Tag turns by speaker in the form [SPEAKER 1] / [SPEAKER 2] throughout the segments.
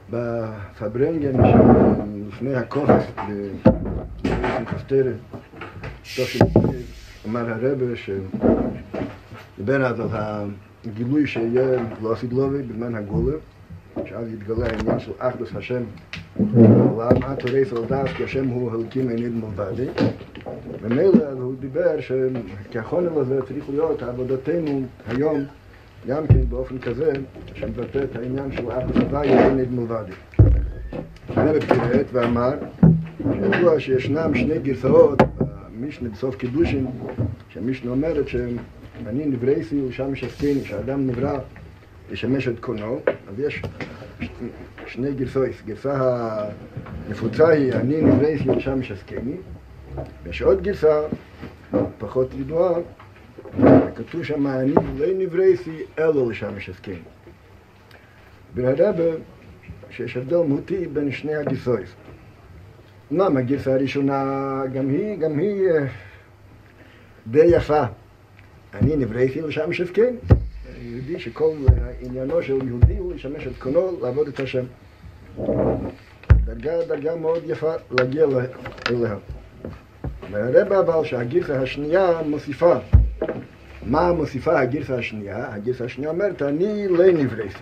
[SPEAKER 1] בפברנגן לפני הכוחס בפסטרת אמר הרבה שדיבר אז על הגילוי שיהיה לעשית לובי בזמן הגולה, שאז יתגלה העניין של אחדוס השם בעולם, עד תורס על דעת כי השם הוא הלקים עיניד מלבדי. ומילא הוא דיבר שכחונל הזה צריך להיות עבודתנו היום גם כן באופן כזה שמבטא את העניין של אחדוס הוויה עיניד מלבדי. הרב פירט ואמר שידוע שישנם שני גרסאות במשנה בסוף קידושין, שהמשנה אומרת שאני נברייסי ושם שסקני, שהאדם נברא לשמש את קונו. אז יש שני גרסאות. גרסה הנפוצה היא אני נברייסי ושם שסקני, ויש עוד גרסה פחות ידועה, כתוב שם אני לא נברייסי אלא לשם שסקני. ברבה שיש הבדל מהותי בין שני הגרסאות. אומנם הגרסה הראשונה גם היא די יפה. אני נברייתי לשם שסקני. יהודי שכל עניינו של יהודי הוא לשמש את קונו לעבוד את השם. דרגה מאוד יפה להגיע אליה. והרבה אבל שהגרסה השנייה מוסיפה. מה מוסיפה הגרסה השנייה? הגרסה השנייה אומרת אני לא נברייתי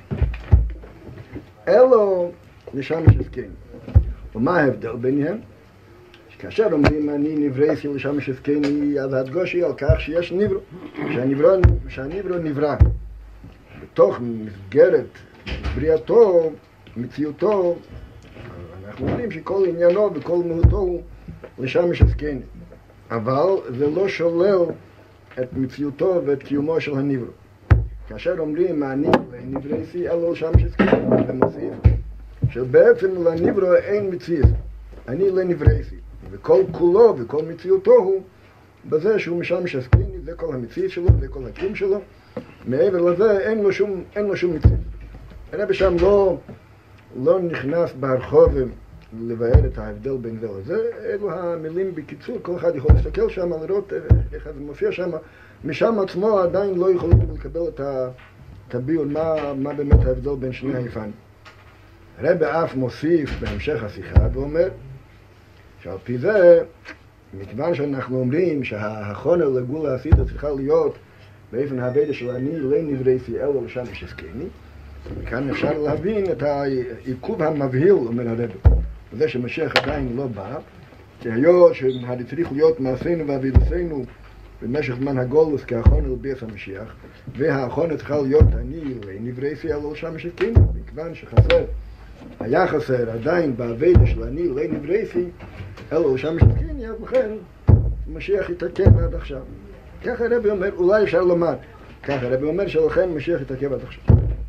[SPEAKER 1] אלו לשם שסקני. ומה ההבדל ביניהם? כאשר אומרים אני נברייתי לשם שסקני, אז הדגוש היא על כך שיש נברו, שהנברו נברא. בתוך מסגרת בריאתו, מציאותו, אנחנו יודעים שכל עניינו וכל מהותו הוא לשם שסקני. אבל זה לא שולל את מציאותו ואת קיומו של הנברו. כאשר אומרים אני נברייתי אלו לשם שסקני, זה מוסיף שבעצם לנברו אין מציאות. אני לא נברייתי. וכל כולו וכל מציאותו הוא בזה שהוא משם שסקני, זה כל המציאות שלו, זה כל הקיום שלו. מעבר לזה אין לו שום מציאות. הרב שם לא נכנס ברחוב לבאר את ההבדל בין זה לזה. אלו המילים בקיצור, כל אחד יכול להסתכל שם, לראות איך זה מופיע שם. משם עצמו עדיין לא יכולים לקבל את הביון, מה באמת ההבדל בין שני היפנים. הרב אף מוסיף בהמשך השיחה ואומר שעל פי זה, מכיוון שאנחנו אומרים שהחונר לגאולה העתידית צריכה להיות באופן העבודה של אני לא נברייתי אלא לשם שסקני, וכאן אפשר להבין את העיכוב המבהיל, אומר הרב, וזה שמשיח עדיין לא בא, כי היות שצריך להיות מעשינו ועבודתנו במשך זמן הגולוס כהחונר ביאת המשיח, והחונר צריכה להיות אני לא נברייתי אלא לשם שסקני, מכיוון שחסר היה חסר עדיין בעבודה של אני לא נברייתי אלו שם שסקני, אז לכן משיח יתעכב עד עכשיו. ככה הרב אומר, אולי אפשר לומר, ככה הרב אומר שלכן משיח יתעכב עד עכשיו.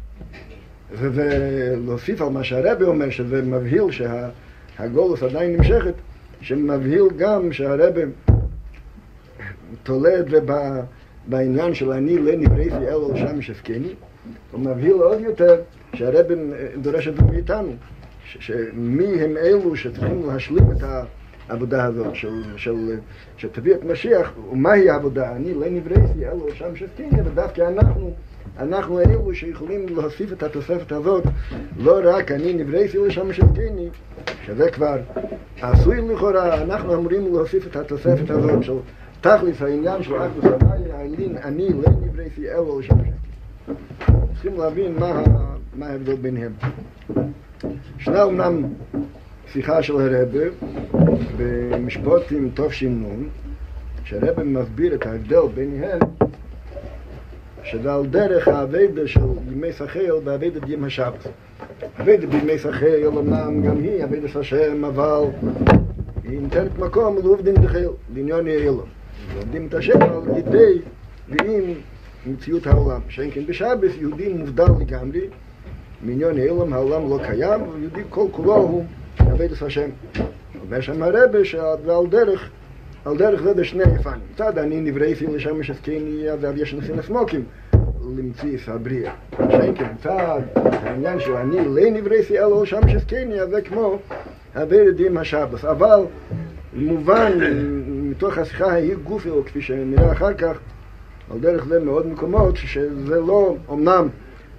[SPEAKER 1] ולהוסיף על מה שהרב אומר, שזה מבהיל שהגולוס עדיין נמשכת, שמבהיל גם שהרב תולה את זה בעניין של אני לא נברייתי אלו שם שסקני, הוא מבהיל עוד יותר שהרב דורש את זה מאיתנו, שמי הם אלו שצריכים להשלים את העבודה הזאת של תביא את משיח, ומהי העבודה? אני לא נברייתי אלו שם שסקני, ודווקא אנחנו אלו שיכולים להוסיף את התוספת הזאת, לא רק אני נברייתי לשם שסקני, שזה כבר עשוי לכאורה, אנחנו אמורים להוסיף את התוספת הזאת של תכלס העניין של אחדוס הוויה, אני לא נברייתי אלו לשם שסקני. צריכים להבין מה ההבדל ביניהם. ישנה אומנם שיחה של הרב במשפטים תש"ן, שהרב מסביר את ההבדל ביניהם, שזה על דרך העבודה של ימי שכיל והעבודה בימי השבת. העבודה בימי שכיל אומנם גם היא עבודת השם, אבל היא נותנת מקום לעובדין דחיל, לעניין יעילו. ועובדים את השם על ידי ועם מציאות העולם. שאין כן בשבת יהודי מובדל לגמרי מעניין העולם, העולם לא קיים, ויהודי כל כולו הוא עבודת השם. אומר שם הרב שעל דרך זה בשני היפנים. מצד אני נברייתי לשם שסקני, אז יש נסים הסמוקים למציאות הבריאה. שאין כן מצד העניין שאני לא נברייתי אלו לשם שסקני, אז זה כמו עבודת עם השבת. אבל מובן מתוך השיחה ההיא גופי, או כפי שנראה אחר כך, על דרך זה מאוד מקומות שזה לא, אמנם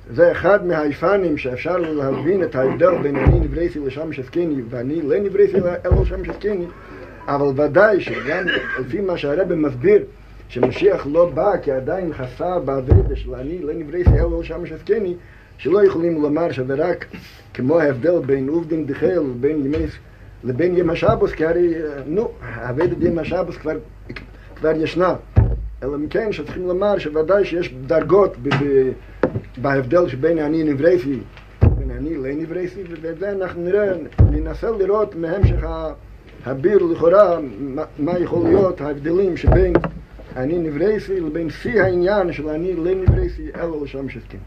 [SPEAKER 1] זה אחד מהאיפנים שאפשר להבין את ההבדל בין אני נברייתי לשמש עסקני ואני לא נברייתי אלא לשמש עסקני, אבל ודאי שגם לפי מה שהרבא מסביר, שמשיח לא בא כי עדיין חסר בעבודה של אני לא נברייתי אלא לשמש עסקני, שלא יכולים לומר שזה רק כמו ההבדל בין עובדין דחל לבין יום השבוס, כי הרי העבודת יום השבוס כבר ישנה, אלא מכן שצריכים לומר שוודאי שיש דרגות בהבדל שבין אני נברייתי ובין אני לא נברייתי, ואת זה אנחנו ננסה לראות מהמשך הביר לכאורה מה יכול להיות ההבדלים שבין אני נברייתי לבין שיא העניין של אני לא נברייתי אלא לשמש עסקני.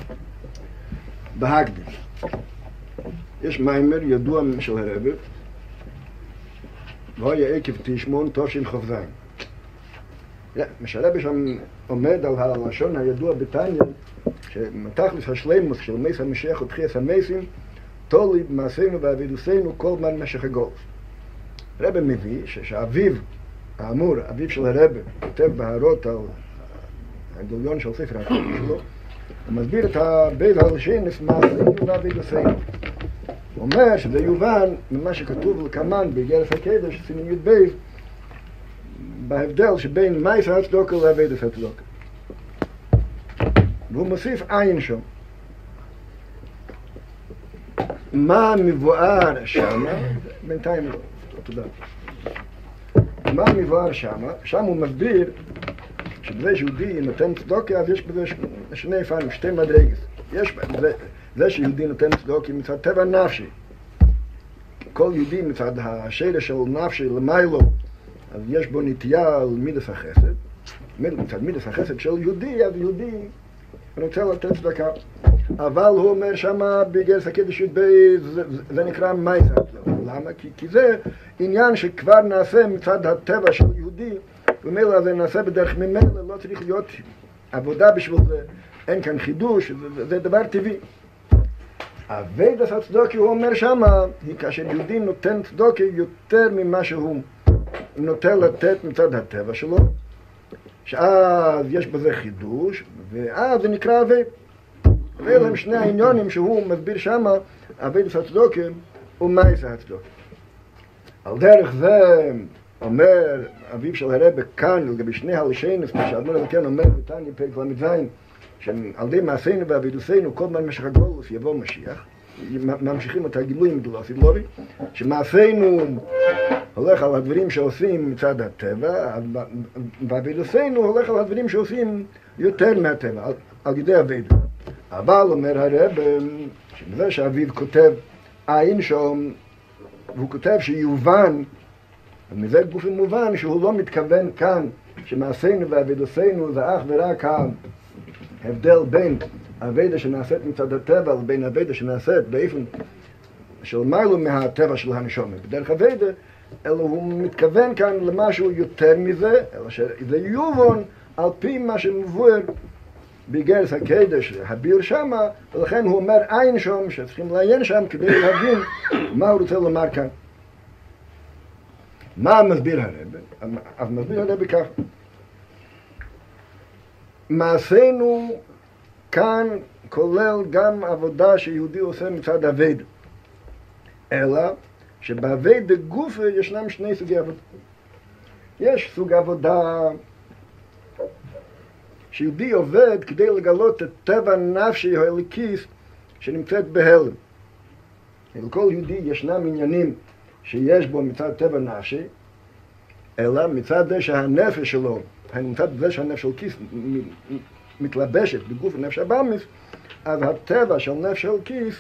[SPEAKER 1] בהקדש יש מיימר ידוע של הרבא, והיה עקב תשמון תשכ"ז. שהרבא שם עומד על הלשון הידוע בתניא, שמתכלס השלימוס של מס המשיח ותחיית המסים תולי במעשינו ועבודתנו כל זמן משך הגלות. הרבא מביא שהאביו האמור, אביו של הרבא, כותב בהערות על הגיליון של ספר התורה שלו, הוא מסביר את הבית הלשינס מעשינו ועבודתנו. הוא אומר שזה יובן ממה שכתוב לכמן באיגרת הקדש, סימן י"ב, בהבדל שבין מעשה הצדוקה לעבודת הצדוקה. והוא מוסיף עין שם. מה מבואר שמה? בינתיים לא, תודה. מה מבואר שמה? שם הוא מסביר שבזה שיהודי נותן צדוקה, אז יש בזה שני פנים, שתי מדרגות. יש זה שיהודי נותן צדוקה מצד טבע נפשי. כל יהודי מצד השרש של נפשי למיילו, אז יש בו נטייה על מידס החסד. מצד מידס החסד של יהודי, אז יהודי רוצה לתת צדקה. אבל הוא אומר שמה באיגרת הקדש י"ב, זה נקרא מעשה. למה? כי זה עניין שכבר נעשה מצד הטבע של יהודי, ומילא זה נעשה בדרך ממילא, לא צריך להיות עבודה בשביל זה, אין כאן חידוש, זה דבר טבעי. עבודת הצדוקה, הוא אומר שמה, היא כאשר יהודי נותן צדוקה יותר ממה שהוא נוטה לתת מצד הטבע שלו, שאז יש בזה חידוש, ואז זה נקרא עבד. ואלה הם שני העניונים שהוא מסביר שמה, עבודת הצדוקה ומעשה הצדוקה. על דרך זה אומר אביו של הרבא כאן, לגבי שני הלשינס, מה שהאדמו"ר הזקן אומר בתניא פרק ל"ז, שעל ידי מעשינו ועבודתנו כל זמן משך הגלות יבוא משיח, ממשיכים את הגילויים גדולת סדלובי, שמעשינו הולך על הדברים שעושים מצד הטבע, ועבודתנו הולך על הדברים שעושים יותר מהטבע, על ידי עבודה. אבל אומר הרבא, שבזה שאביו כותב עין שם, והוא כותב שיובן, ומזה גוף מובן שהוא לא מתכוון כאן שמעשינו ועבודתנו זה אך ורק ההבדל בין העבודה שנעשית מצד הטבע לבין העבודה שנעשית באופן של מעלה מהטבע של הנשמה בדרך עבודה, אלא הוא מתכוון כאן למשהו יותר מזה, אלא שזה יובן על פי מה שמבואר באיגרת הקדש, הביר שמה, ולכן הוא אומר עין שם שצריכים לעיין שם כדי להבין מה הוא רוצה לומר כאן. מה מסביר הרבא? אז מסביר הרבא כך. מעשינו כאן כולל גם עבודה שיהודי עושה מצד עבד. אלא שבעבד גוף ישנם שני סוגי עבודה. יש סוג עבודה שיהודי עובד כדי לגלות את טבע נפשי או אלוקיס שנמצאת בהלם. לכל יהודי ישנם עניינים שיש בו מצד טבע נפשי, אלא מצד זה שהנפש שלו, מצד זה שהנפש של כיס מתלבשת בגוף הנפש הבאמיס, אז הטבע של נפש של כיס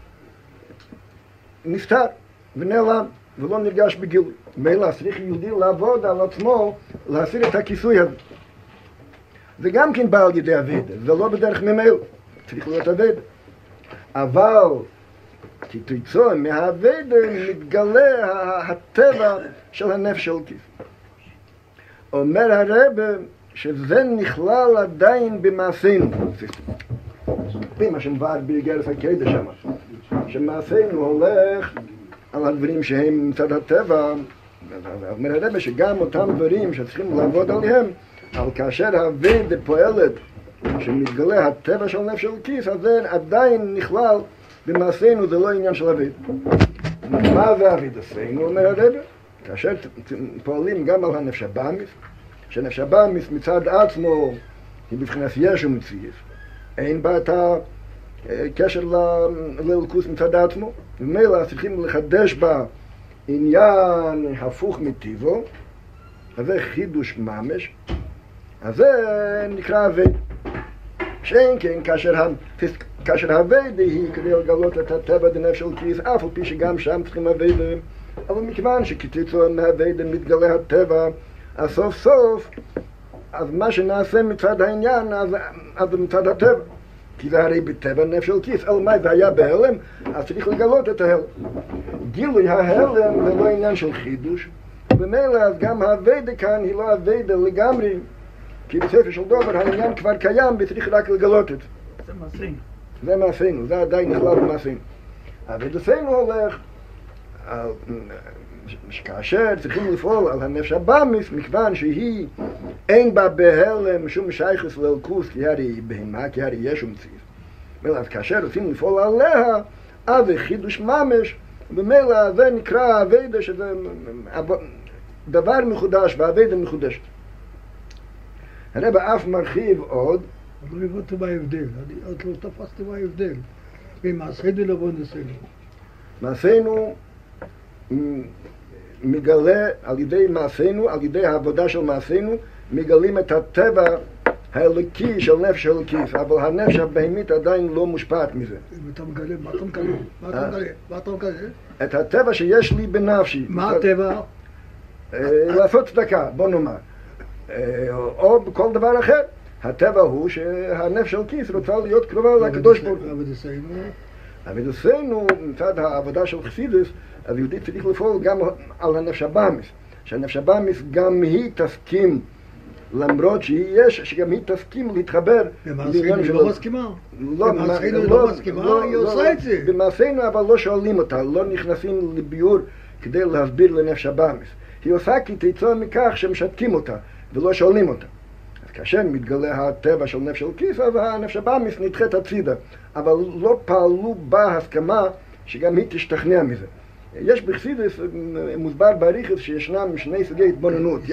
[SPEAKER 1] נפטר ונעלם ולא נרגש בגילוי. מילא צריך יהודי לעבוד על עצמו להסיר את הכיסוי הזה. זה גם כן בא על ידי עבודה, זה לא בדרך ממילא, צריך להיות עבודה. אבל כתוצאה מהעבודה מתגלה הטבע של הנפש של כיס. אומר הרבא שזה נכלל עדיין במעשינו. מה שמבאר באיגרת הקדש שם, שמעשינו הולך על הדברים שהם מצד הטבע. אומר הרבא שגם אותם דברים שצריכים לעבוד עליהם, אבל כאשר העבודה פועלת שמתגלה הטבע של נפש אלוקית, אז זה עדיין נכלל במעשינו, זה לא עניין של אביד. מה זה אביד עשינו, אומר הרב? כאשר פועלים גם על הנפש הבאמיס, שנפש הבאמיס מצד עצמו היא בבחינת יש ומציאות, אין בה את הקשר לאלוקות מצד עצמו, ומילא צריכים לחדש בה עניין הפוך מטיבו, אז זה חידוש ממש, אז זה נקרא אביד. שאין כן, כאשר הווידה היא כדי לגלות את הטבע דנפש אלוקית, אף על פי שגם שם צריכים הווידה, אבל מכיוון שכתוצאה מהווידה מתגלה הטבע, אז סוף סוף, אז מה שנעשה מצד העניין, אז מצד הטבע. כי זה הרי בטבע נפש אלוקית, אלא מה זה היה בהלם, אז צריך לגלות את ההלם. גילוי ההלם זה לא עניין של חידוש, ומילא אז גם הווידה כאן היא לא הווידה לגמרי, כי בספר של דובר העניין כבר קיים וצריך רק לגלות את זה.
[SPEAKER 2] זה מעשינו.
[SPEAKER 1] זה מעשינו, זה עדיין נכלל במעשינו. אבל עשינו הולך, כאשר צריכים לפעול על הנפש הבאמיס, מכיוון שהיא אין בה בהלם שום שייכות לאלוקות, כי הרי היא בהמה, כי הרי יש ומציאות. אז כאשר רוצים לפעול עליה, אז זה חידוש ממש, ומילא זה נקרא אביידה, שזה דבר מחודש, והאביידה מחודשת. הרב אף מרחיב עוד.
[SPEAKER 3] אבל לא הבנתי מה ההבדל, אני עוד לא תפסתי מה ההבדל. במעשינו לבוא נעשינו.
[SPEAKER 1] מעשינו מגלה על ידי מעשינו, על ידי העבודה של מעשינו, מגלים את הטבע האלוקי של נפש אלוקית, אבל הנפש הבהמית עדיין לא מושפעת מזה.
[SPEAKER 3] אתה מגלה, מה אתה מגלה? מה אתה מגלה?
[SPEAKER 1] את הטבע שיש לי בנפשי.
[SPEAKER 3] מה הטבע?
[SPEAKER 1] לעשות צדקה, בוא נאמר. או בכל דבר אחר. הטבע הוא שהנפש אלוקית רוצה להיות קרובה לקדוש ברוך הוא. אבל עשינו מצד העבודה של חסידות, אז יהודי צריך לפעול גם על הנפש הבאמיס, שהנפש הבאמיס גם היא תסכים, למרות שגם היא תסכים להתחבר.
[SPEAKER 3] במעשינו היא לא מסכימה? במעשינו היא לא מסכימה? היא עושה את זה.
[SPEAKER 1] במעשינו אבל לא שואלים אותה, לא נכנסים לביור כדי להסביר לנפש הבאמיס. היא עושה כתוצאה מכך שמשתקים אותה ולא שואלים אותה. אז כאשר מתגלה הטבע של נפש אלוקית, אז הנפש הבאמיס נדחית הצידה, אבל לא פעלו בה הסכמה שגם היא תשתכנע מזה. יש בחסידות מוסבר באריכות שישנם שני סוגי התבוננות.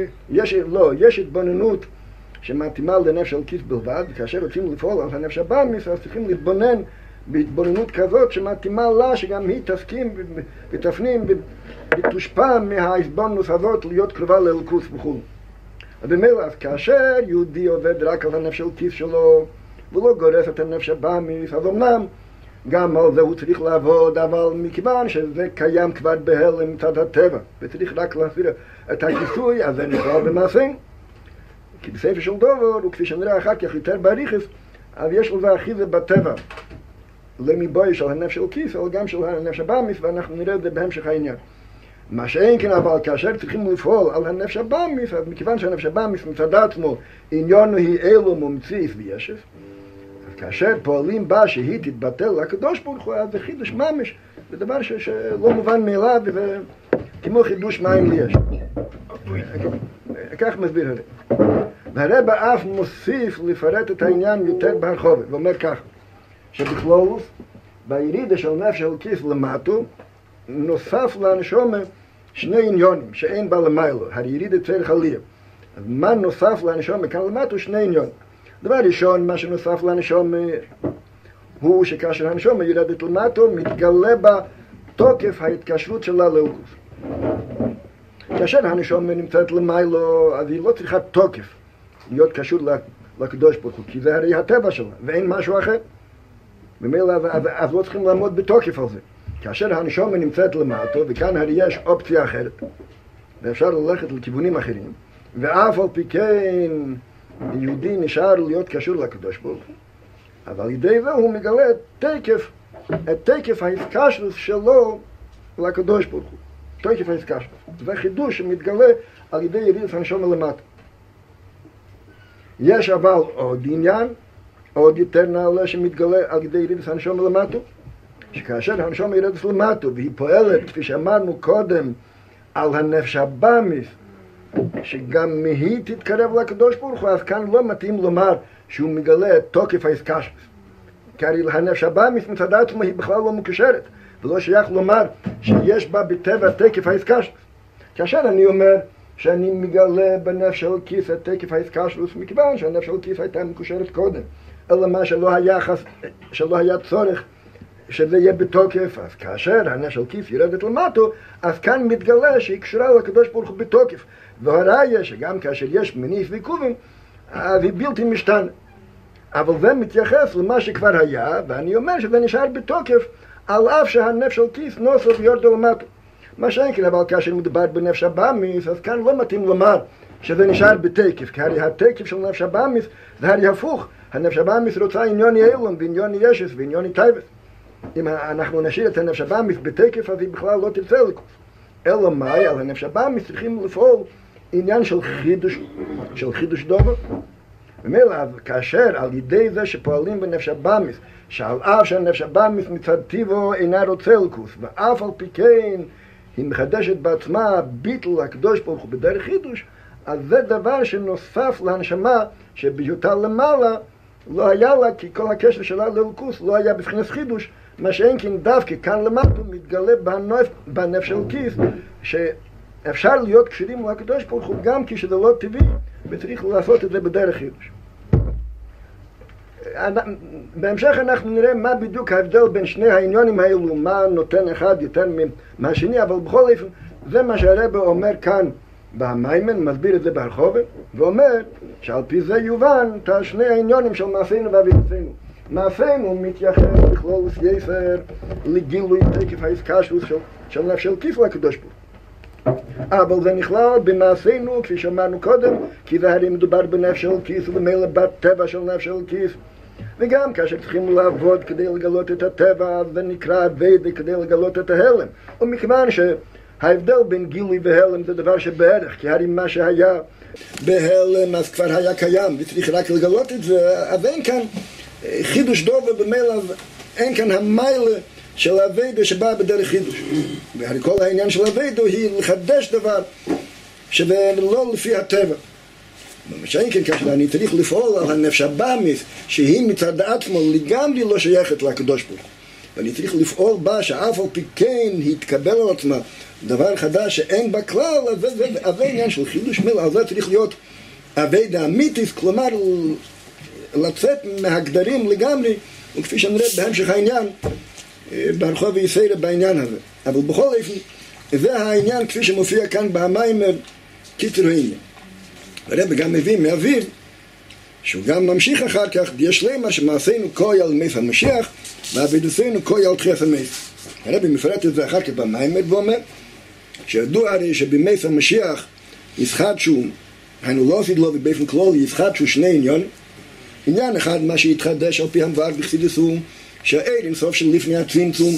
[SPEAKER 1] יש התבוננות שמתאימה לנפש אלוקית בלבד, וכאשר רוצים לפעול על הנפש הבאמיס, אז צריכים להתבונן בהתבוננות כזאת שמתאימה לה, שגם היא תסכים ותפנים ותושפע מההתבוננות הזאת להיות קרובה לאלוקות וכו'. במילא, אז כאשר יהודי עובד רק על הנפש אלוקית שלו, ולא גורס את הנפש הבאמיס, אז אמנם גם על זה הוא צריך לעבוד, אבל מכיוון שזה קיים כבר בהלם מצד הטבע, וצריך רק להסביר את הכיסוי, אז זה נקרא במעשינו. כי בספר של דובר, וכפי שנראה אחר כך יותר באריכות, אז יש לזה אחיזה בטבע, למיבוי של הנפש אלוקית, אבל גם של הנפש הבאמיס, ואנחנו נראה את זה בהמשך העניין. מה שאין כן, אבל כאשר צריכים לפעול על הנפש הבאמיס, אז מכיוון שהנפש הבאמיס מצד עצמו, עניינו היא אילום ומציאות וישף, כאשר פועלים בה שהיא תתבטל לקדוש ברוך הוא, אז זה חידוש ממש, זה דבר שלא מובן מאליו, כמו חידוש מים ליש. כך מסביר הרב. והרב אף מוסיף לפרט את העניין יותר בהרחבה, ואומר כך, שבכללות, בירידה של נפש אלוקית למטו, נוסף לנשומה שני עניונים שאין בה למיילו, הירידה צריך עלייה. אז מה נוסף לנשומה כאן למטו? שני עניונים. דבר ראשון, מה שנוסף לנשומה הוא שכאשר הנשומה יורדת למטו, מתגלה בה תוקף ההתקשרות שלה לאלוקות. כאשר הנשומה נמצאת למיילו, אז היא לא צריכה תוקף להיות קשור לקדוש ברוך הוא, כי זה הרי הטבע שלה, ואין משהו אחר. במילא, אז לא צריכים לעמוד בתוקף על זה. כאשר הנשומה נמצאת למטו, וכאן הרי יש אופציה אחרת, ואפשר ללכת לכיוונים אחרים, ואף על פי כן יהודי נשאר להיות קשור לקדוש ברוך הוא, אבל על ידי זה הוא מגלה את תקף ההתקשרות שלו לקדוש ברוך הוא. תקף ההתקשרות. זה חידוש שמתגלה על ידי ירידת הנשומה למטה. יש אבל עוד עניין, עוד יותר נעלה שמתגלה על ידי ירידת הנשומה למטה, שכאשר הנשומה יורדת למטה והיא פועלת, כפי שאמרנו קודם, על הנפש הבאמיס, שגם היא תתקרב לקדוש ברוך הוא, אז כאן לא מתאים לומר שהוא מגלה את תוקף האיסקשרוס. כי הרי הנפש הבאמיס מצד עצמו היא בכלל לא מקושרת, ולא שייך לומר שיש בה בטבע תקף האיסקשרוס. כאשר אני אומר שאני מגלה בנפש אלוקיס את תקף האיסקשרוס, מכיוון שהנפש אלוקיס הייתה מקושרת קודם, אלא מה שלא היה צורך שזה יהיה בתוקף, אז כאשר הנפש אלוקיס יורדת למטו, אז כאן מתגלה שהיא קשורה לקדוש ברוך הוא בתוקף. והראיה שגם כאשר יש מניס ועיכובים, אז היא בלתי משתנה. אבל זה מתייחס למה שכבר היה, ואני אומר שזה נשאר בתוקף, על אף שהנפש אלוקיס נוסף יורד למטו. מה שאין כן, אבל כאשר מדובר בנפש הבאמיס, אז כאן לא מתאים לומר שזה נשאר בתקף, כי הרי התקף של נפש הבאמיס זה הרי הפוך. הנפש הבאמיס רוצה עניוני אילון ועניוני ישס ועניוני טייבס. אם אנחנו נשאיר את הנפש הבאמיס בתקף, אז היא בכלל לא תרצה לקוף. אלא מאי, על הנפש הבאמיס צריכים לפעול עניין של חידוש דובר. ומילא, כאשר על ידי זה שפועלים בנפש הבאמיס, שעל אף שהנפש הבאמיס מצד טיבו אינה רוצה לקוף, ואף על פי כן היא מחדשת בעצמה ביטול הקדוש ברוך הוא בדרך חידוש, אז זה דבר שנוסף להנשמה שבהיותה למעלה לא היה לה, כי כל הקשר שלה לאלוקוס לא היה בבחינת חידוש, מה שאין כן דווקא כאן למטה מתגלה בנפש אלוקיס שאפשר להיות קשרים לקדוש ברוך הוא גם כשזה לא טבעי, וצריך לעשות את זה בדרך חידוש. בהמשך אנחנו נראה מה בדיוק ההבדל בין שני העניונים האלו, מה נותן אחד יותר מהשני, אבל בכל אופן זה מה שהרב אומר כאן במיימן, מסביר את זה בהרחובה, ואומר שעל פי זה יובן את שני העניונים של מעשינו ואבידתנו. מעשינו מתייחס בכלול יסר לגילוי תקף האיסקשרוס של נפש אלוקיס לקדוש ברוך הוא. אבל זה נכלל במעשינו, כפי שאמרנו קודם, כי זה הרי מדובר בנפש אלוקיס ובמילא בטבע של נפש אלוקיס. וגם כאשר צריכים לעבוד כדי לגלות את הטבע, זה נקרא עבודה כדי לגלות את ההלם. ומכיוון שההבדל בין גילוי והלם זה דבר שבערך, כי הרי מה שהיה בהלם אז כבר היה קיים, וצריך רק לגלות את זה, אז אין כאן חידוש דובר במילא, אין כאן המיילה של עבודה שבאה בדרך חידוש. והרי כל העניין של עבודה היא לחדש דבר שזה לא לפי הטבע. שאין כן כאשר אני צריך לפעול על הנפש הבאמיס שהיא מצד עצמו לגמרי לא שייכת לקדוש ברוך הוא, ואני צריך לפעול בה שאף על פי כן היא תקבל על עצמה דבר חדש שאין בה כלל, אז זה עניין של חידוש מילה, אז זה צריך להיות עבודה אמיתית, כלומר לצאת מהגדרים לגמרי, וכפי שנראה בהמשך העניין ברחוב ויסיירה בעניין הזה. אבל בכל אופן זה העניין כפי שמופיע כאן במיימר קיצור העניין. הרב גם מביא מאביו שהוא גם ממשיך אחר כך, יש למה שמעשינו קוי על מס המשיח ועבודתנו קוי על תחיית המס. הרב מפרט את זה אחר כך במיימר ואומר שידוע הרי שבמס המשיח ישחדשו, היינו לא עשית לו ובאופן כללי ישחדשו שני עניין אחד מה שהתחדש על פי המבואר בחסידות הוא שהאור אינסוף של לפני הצמצום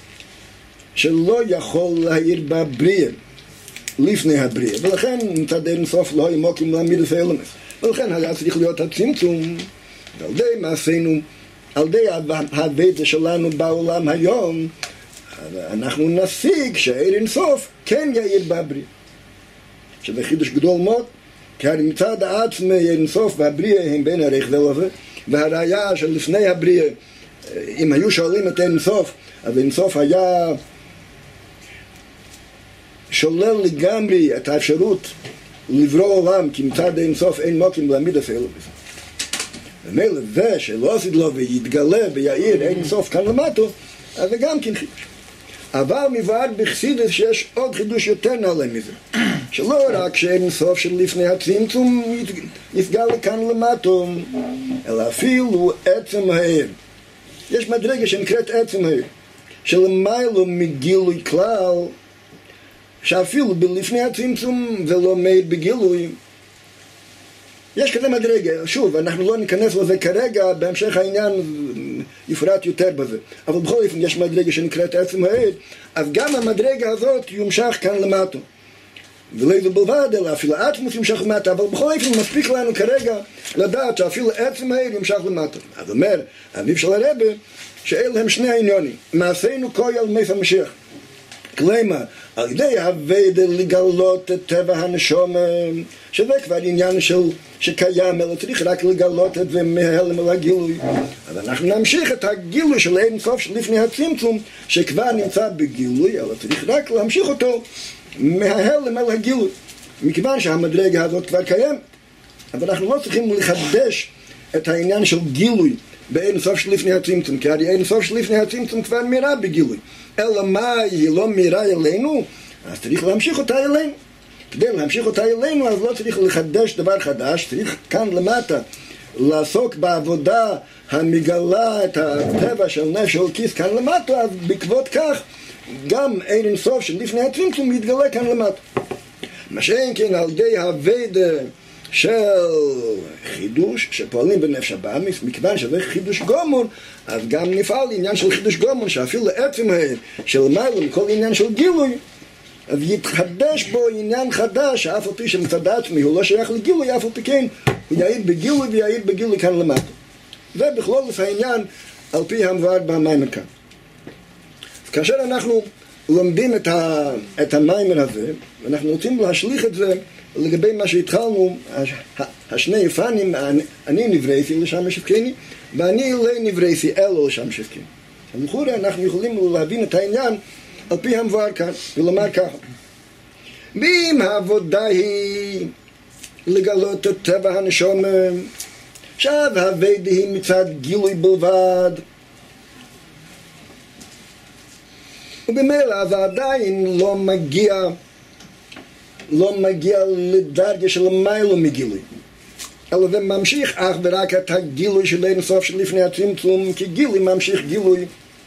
[SPEAKER 1] שלא יכול להאיר בבריאה לפני הבריאה, ולכן מצד אינסוף לא ימוקים להעמיד אלמס, ולכן היה צריך להיות הצמצום, ועל די מעשינו, על די העבודה שלנו בעולם היום, אנחנו נשיג שהאור אינסוף כן יאיר בבריאה, שזה חידוש גדול מאוד, כי הרי מצד העצמי אינסוף והבריאה הם בין הערך ולזה, והראיה של לפני הבריאה, אם היו שואלים את אינסוף, אז אינסוף היה שולל לגמרי את האפשרות לברוא עולם, כי מצד אינסוף אין מוקים להעמיד אפילו בזה. ומילא זה שלא עשית לו ויתגלה ויעיר אינסוף כאן למטו, אז זה גם כן חידוש. אבל מבואר בחסידות שיש עוד חידוש יותר נעלה מזה, שלא רק שאינסוף של לפני הצמצום יסגל כאן למטו, אלא אפילו עצם העיר. יש מדרגה שנקראת עצם העיר, שלמיילו מגילוי כלל, שאפילו בלפני הצמצום ולא מעיד בגילוי. יש כזה מדרגה, שוב, אנחנו לא ניכנס לזה כרגע, בהמשך העניין יפרט יותר בזה. אבל בכל אופן יש מדרגה שנקראת עצם העיר, אז גם המדרגה הזאת יומשך כאן למטה. ולא זה בלבד, אלא אפילו עצמוס יומשך למטה, אבל בכל אופן מספיק לנו כרגע לדעת שאפילו עצם העיר יומשך למטה. אז אומר, אביו של הרבה, שאלה הם שני העניונים. מעשינו קוי על מס המשיח. כלומר, על ידי הוודא לגלות את טבע הנשום, שזה כבר עניין שקיים, אלא צריך רק לגלות את זה מההלם אל הגילוי. אז אנחנו נמשיך את הגילוי של אין סוף שלפני הצמצום, שכבר נמצא בגילוי, אלא צריך רק להמשיך אותו מההלם אל הגילוי. מכיוון שהמדרגה הזאת כבר קיימת. אבל אנחנו לא צריכים לחדש את העניין של גילוי באין סוף שלפני הצמצום, כי הרי אין סוף שלפני הצמצום כבר מירה בגילוי. אלא מה היא לא מירה אלינו? אז צריך להמשיך אותה אלינו. כדי להמשיך אותה אלינו, אז לא צריך לחדש דבר חדש, צריך כאן למטה לעסוק בעבודה המגלה את הטבע של נפש אלוקיס כאן למטה, אז בעקבות כך גם אין סוף שלפני הצמצום יתגלה כאן למטה. מה שאין כן על ידי הוודא של חידוש שפועלים בנפש הבאמיס, מכיוון שזה חידוש גומור, אז גם נפעל לעניין של חידוש גומור, שאפילו לעצם של מיילום, כל עניין של גילוי, אז יתחדש בו עניין חדש, שאף על פי שמצד עצמי הוא לא שייך לגילוי, אף על פי כן הוא יעיד בגילוי ויעיד בגילוי כאן למטה. זה בכלול העניין על פי המבואר במיימר כאן. אז כאשר אנחנו לומדים את המיימר הזה, ואנחנו רוצים להשליך את זה לגבי מה שהתחלנו, השני פנים, אני נברייתי לשם משפקני, ואני לא נברייתי אלו לשם משפקני. אז לכאורה אנחנו יכולים להבין את העניין על פי המבואר כאן, ולומר ככה. ואם העבודה היא לגלות את טבע הנשום, עכשיו הוודא היא מצד גילוי בלבד, ובמילא אז עדיין לא מגיע לדרגה של מיילו מגילוי, אלא זה ממשיך אך ורק את הגילוי של אין סוף שלפני הצמצום, כי גילוי ממשיך גילוי.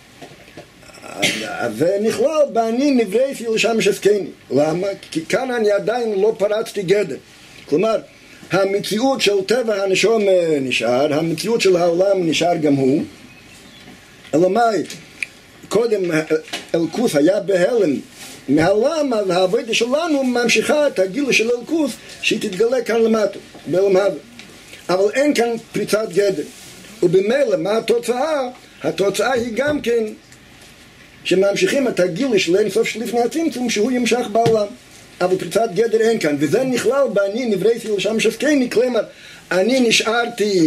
[SPEAKER 1] זה נכלל באני נברייתי לשם משפקני. למה? כי כאן אני עדיין לא פרצתי גדר. כלומר, המציאות של טבע הנשום נשאר, המציאות של העולם נשאר גם הוא. אלא מה? קודם אלקוס היה בהלם מהעולם, אז העבודה שלנו ממשיכה את הגילוי של אלקוס שהיא תתגלה כאן למטה, בעולם הזה. אבל אין כאן פריצת גדר. ובמילא מה התוצאה? התוצאה היא גם כן שממשיכים את הגילוי של אין סוף שלפני הצמצום שהוא ימשך בעולם. אבל פריצת גדר אין כאן, וזה נכלל באני נברייתי לשם משפקני. כלומר, אני נשארתי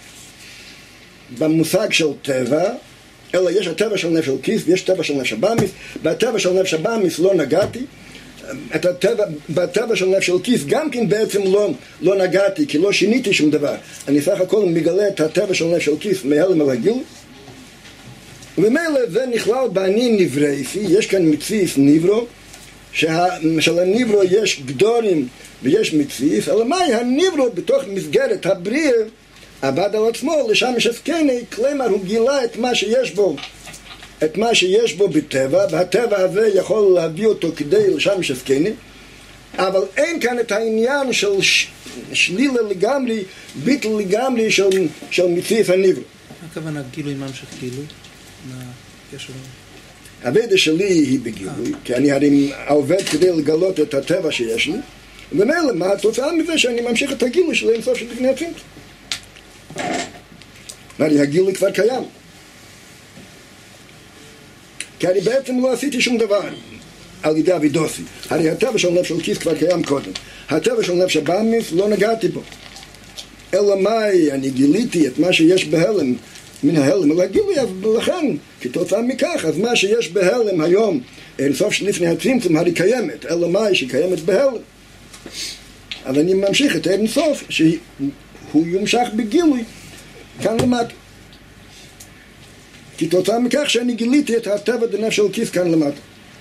[SPEAKER 1] במושג של טבע, אלא יש הטבע של נפש אלוקיס ויש טבע של נפש הבאמיס. בטבע של נפש הבאמיס לא נגעתי, בטבע של נפש אלוקיס גם כן בעצם לא נגעתי, כי לא שיניתי שום דבר. אני סך הכל מגלה את הטבע של נפש אלוקיס מהלם על הגילוי, ומילא זה נכלל באני נברייתי. יש כאן מציאס ניברו, של הניברו יש גדורים ויש מציאס, אלא מהי הניברו בתוך מסגרת הבריאה עבד על עצמו לשם משפקני. כלומר הוא גילה את מה שיש בו בטבע, והטבע הזה יכול להביא אותו כדי לשם משפקני, אבל אין כאן את העניין של שלילה לגמרי, ביטל לגמרי של מציאס הניברו.
[SPEAKER 2] מה הכוונה גילוי ממשיך גילוי? מה הקשר?
[SPEAKER 1] הוודא שלי היא בגילוי, כי אני הרי עובד כדי לגלות את הטבע שיש לי, ומילא מה התוצאה מזה שאני ממשיך את הגילוי של אין סוף של לפני הצמצום. הרי הגילוי כבר קיים, כי אני בעצם לא עשיתי שום דבר על ידי אבידוסי. הרי הטבע של נפש אלוקיס כבר קיים קודם, הטבע של נפש הבאמיס לא נגעתי בו, אלא מאי אני גיליתי את מה שיש בהלם מן ההלם אל הגילוי, אז לכן כתוצאה מכך אז מה שיש בהלם היום אין סוף שלפני הצמצום הרי קיימת, אלא מאי שקיימת בהלם, אז אני ממשיך את אין סוף שהוא ימשך בגילוי כאן למטה, כתוצאה מכך שאני גיליתי את הטבע דנפש אלוקיס כאן למטה.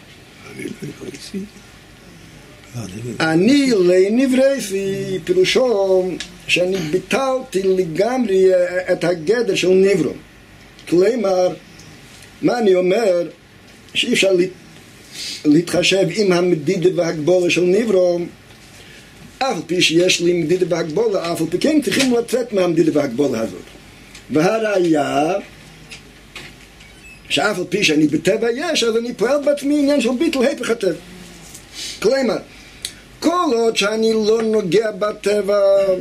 [SPEAKER 1] אני לא נברייתי פירושו שאני ביטלתי לגמרי את הגדר של ניברו. כלומר, מה אני אומר? שאי אפשר להתחשב עם המדידה והגבולה של ניברו, אף על פי שיש לי מדידה והגבולה, אף על פי כן צריכים לצאת מהמדידה והגבולה הזאת. והראיה שאף על פי שאני בטבע יש, אז אני פועל בעצמי עניין של ביטל היפך הטבע. כלומר, כל עוד שאני לא נוגע בטבע,